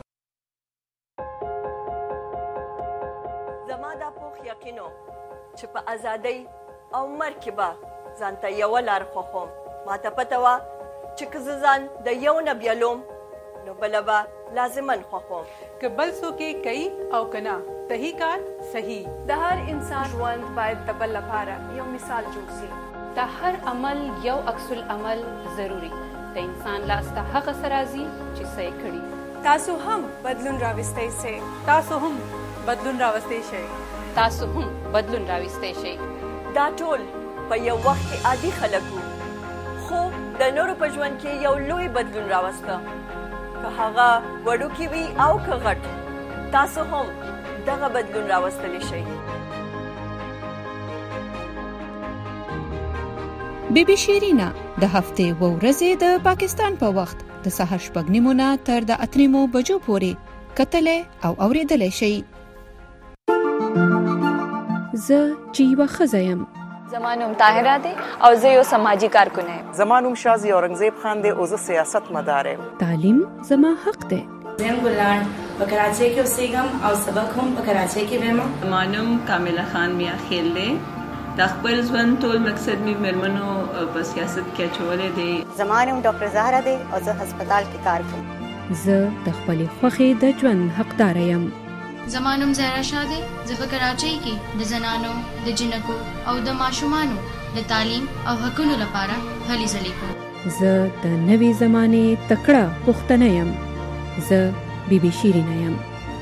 Speaker 10: زما دا پوخ یقینو چې په ازادۍ او مرګ کې به ځان ته یوه لار خوښوم. ما ته پته وه چې که زه ځان د یو نه بیلوم نو بله به لازما خوښوم.
Speaker 24: که بل څوک یې کوي او که نه، صحیح کار صحیح.
Speaker 25: د هر انسان ژوند باید د بل لپاره یو مثال جوړ شي.
Speaker 26: د هر عمل یو عکس العمل ضروري. د انسان لاس ته هغه څه راځي چې څه یې کړي.
Speaker 25: تاسو هم بدلون راوستی شئ.
Speaker 24: تاسو هم بدلون راوستی شئ.
Speaker 26: تاسو هم بدلون راوستی شئ.
Speaker 10: دا ټول په یو وخت کې عادي خلک وو، خو د نورو په ژوند کې یو لوی بدلون راوسته. که هغه وړوکی وي او که غټ، تاسو هم دغه بدلون راوستلی شئ.
Speaker 27: بی بی شیرینا د هفتې و ورځې د پاکستان په وخت د سهار شپږ نیمو نه تر د اته نیمو بجو پورې کتلې او اورېدلی شئ.
Speaker 28: زه چې یوه ښځه یم.
Speaker 25: زما نوم طاهره دی او زه یو سماجي کارکونه یم.
Speaker 29: زما نوم شازي اورنګزیب خان دی او زه سیاست مدار یم.
Speaker 28: تعلیم زما حق دی.
Speaker 30: زم ګلان په کراچۍ کې اوسېږم او سبق هم په کراچۍ کې وایم.
Speaker 31: زما نوم کامله خان میا خیل دی. د خپل ژوند ټول مقصد مې مېرمنو په سیاست کې اچولی دی.
Speaker 32: زما نوم ډاکټر زهره دی او زه هسپتال کې کار کوم.
Speaker 28: زه د خپلې خوښې د ژوند حقدار یم.
Speaker 8: زمانم زهرا شاه دی. زه په کراچۍ کې د زنانو، د جنکو او د ماشومانو د تعلیم او حقونو لپاره هلې ځلې کوم.
Speaker 28: زه د نوې زمانې تکړه پښتنه یم. زه بی بی شیرینه یم.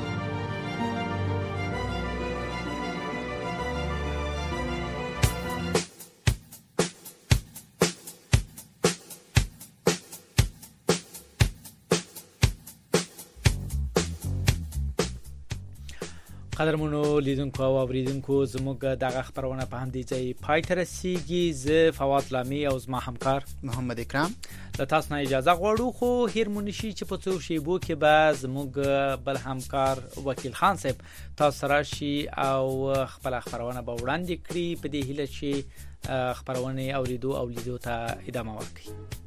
Speaker 1: قدرمنو لیدونکو او اوریدونکو زموږ دغه خبرونه په همدې ځای پای ته رسیږي. زه فواد لامي او زما همکار
Speaker 2: محمد اکرام
Speaker 1: له تاسو نه اجازه غواړو، خو هیر مو نشي چې په څو شیبو کې به زموږ بل همکار وکیل خان صاحب تاسو سره شي او خپل خبرونه به وړاندې کړي په دې هیله چې خبرونه اوریدو او لیدو ته ادامه ورکړي.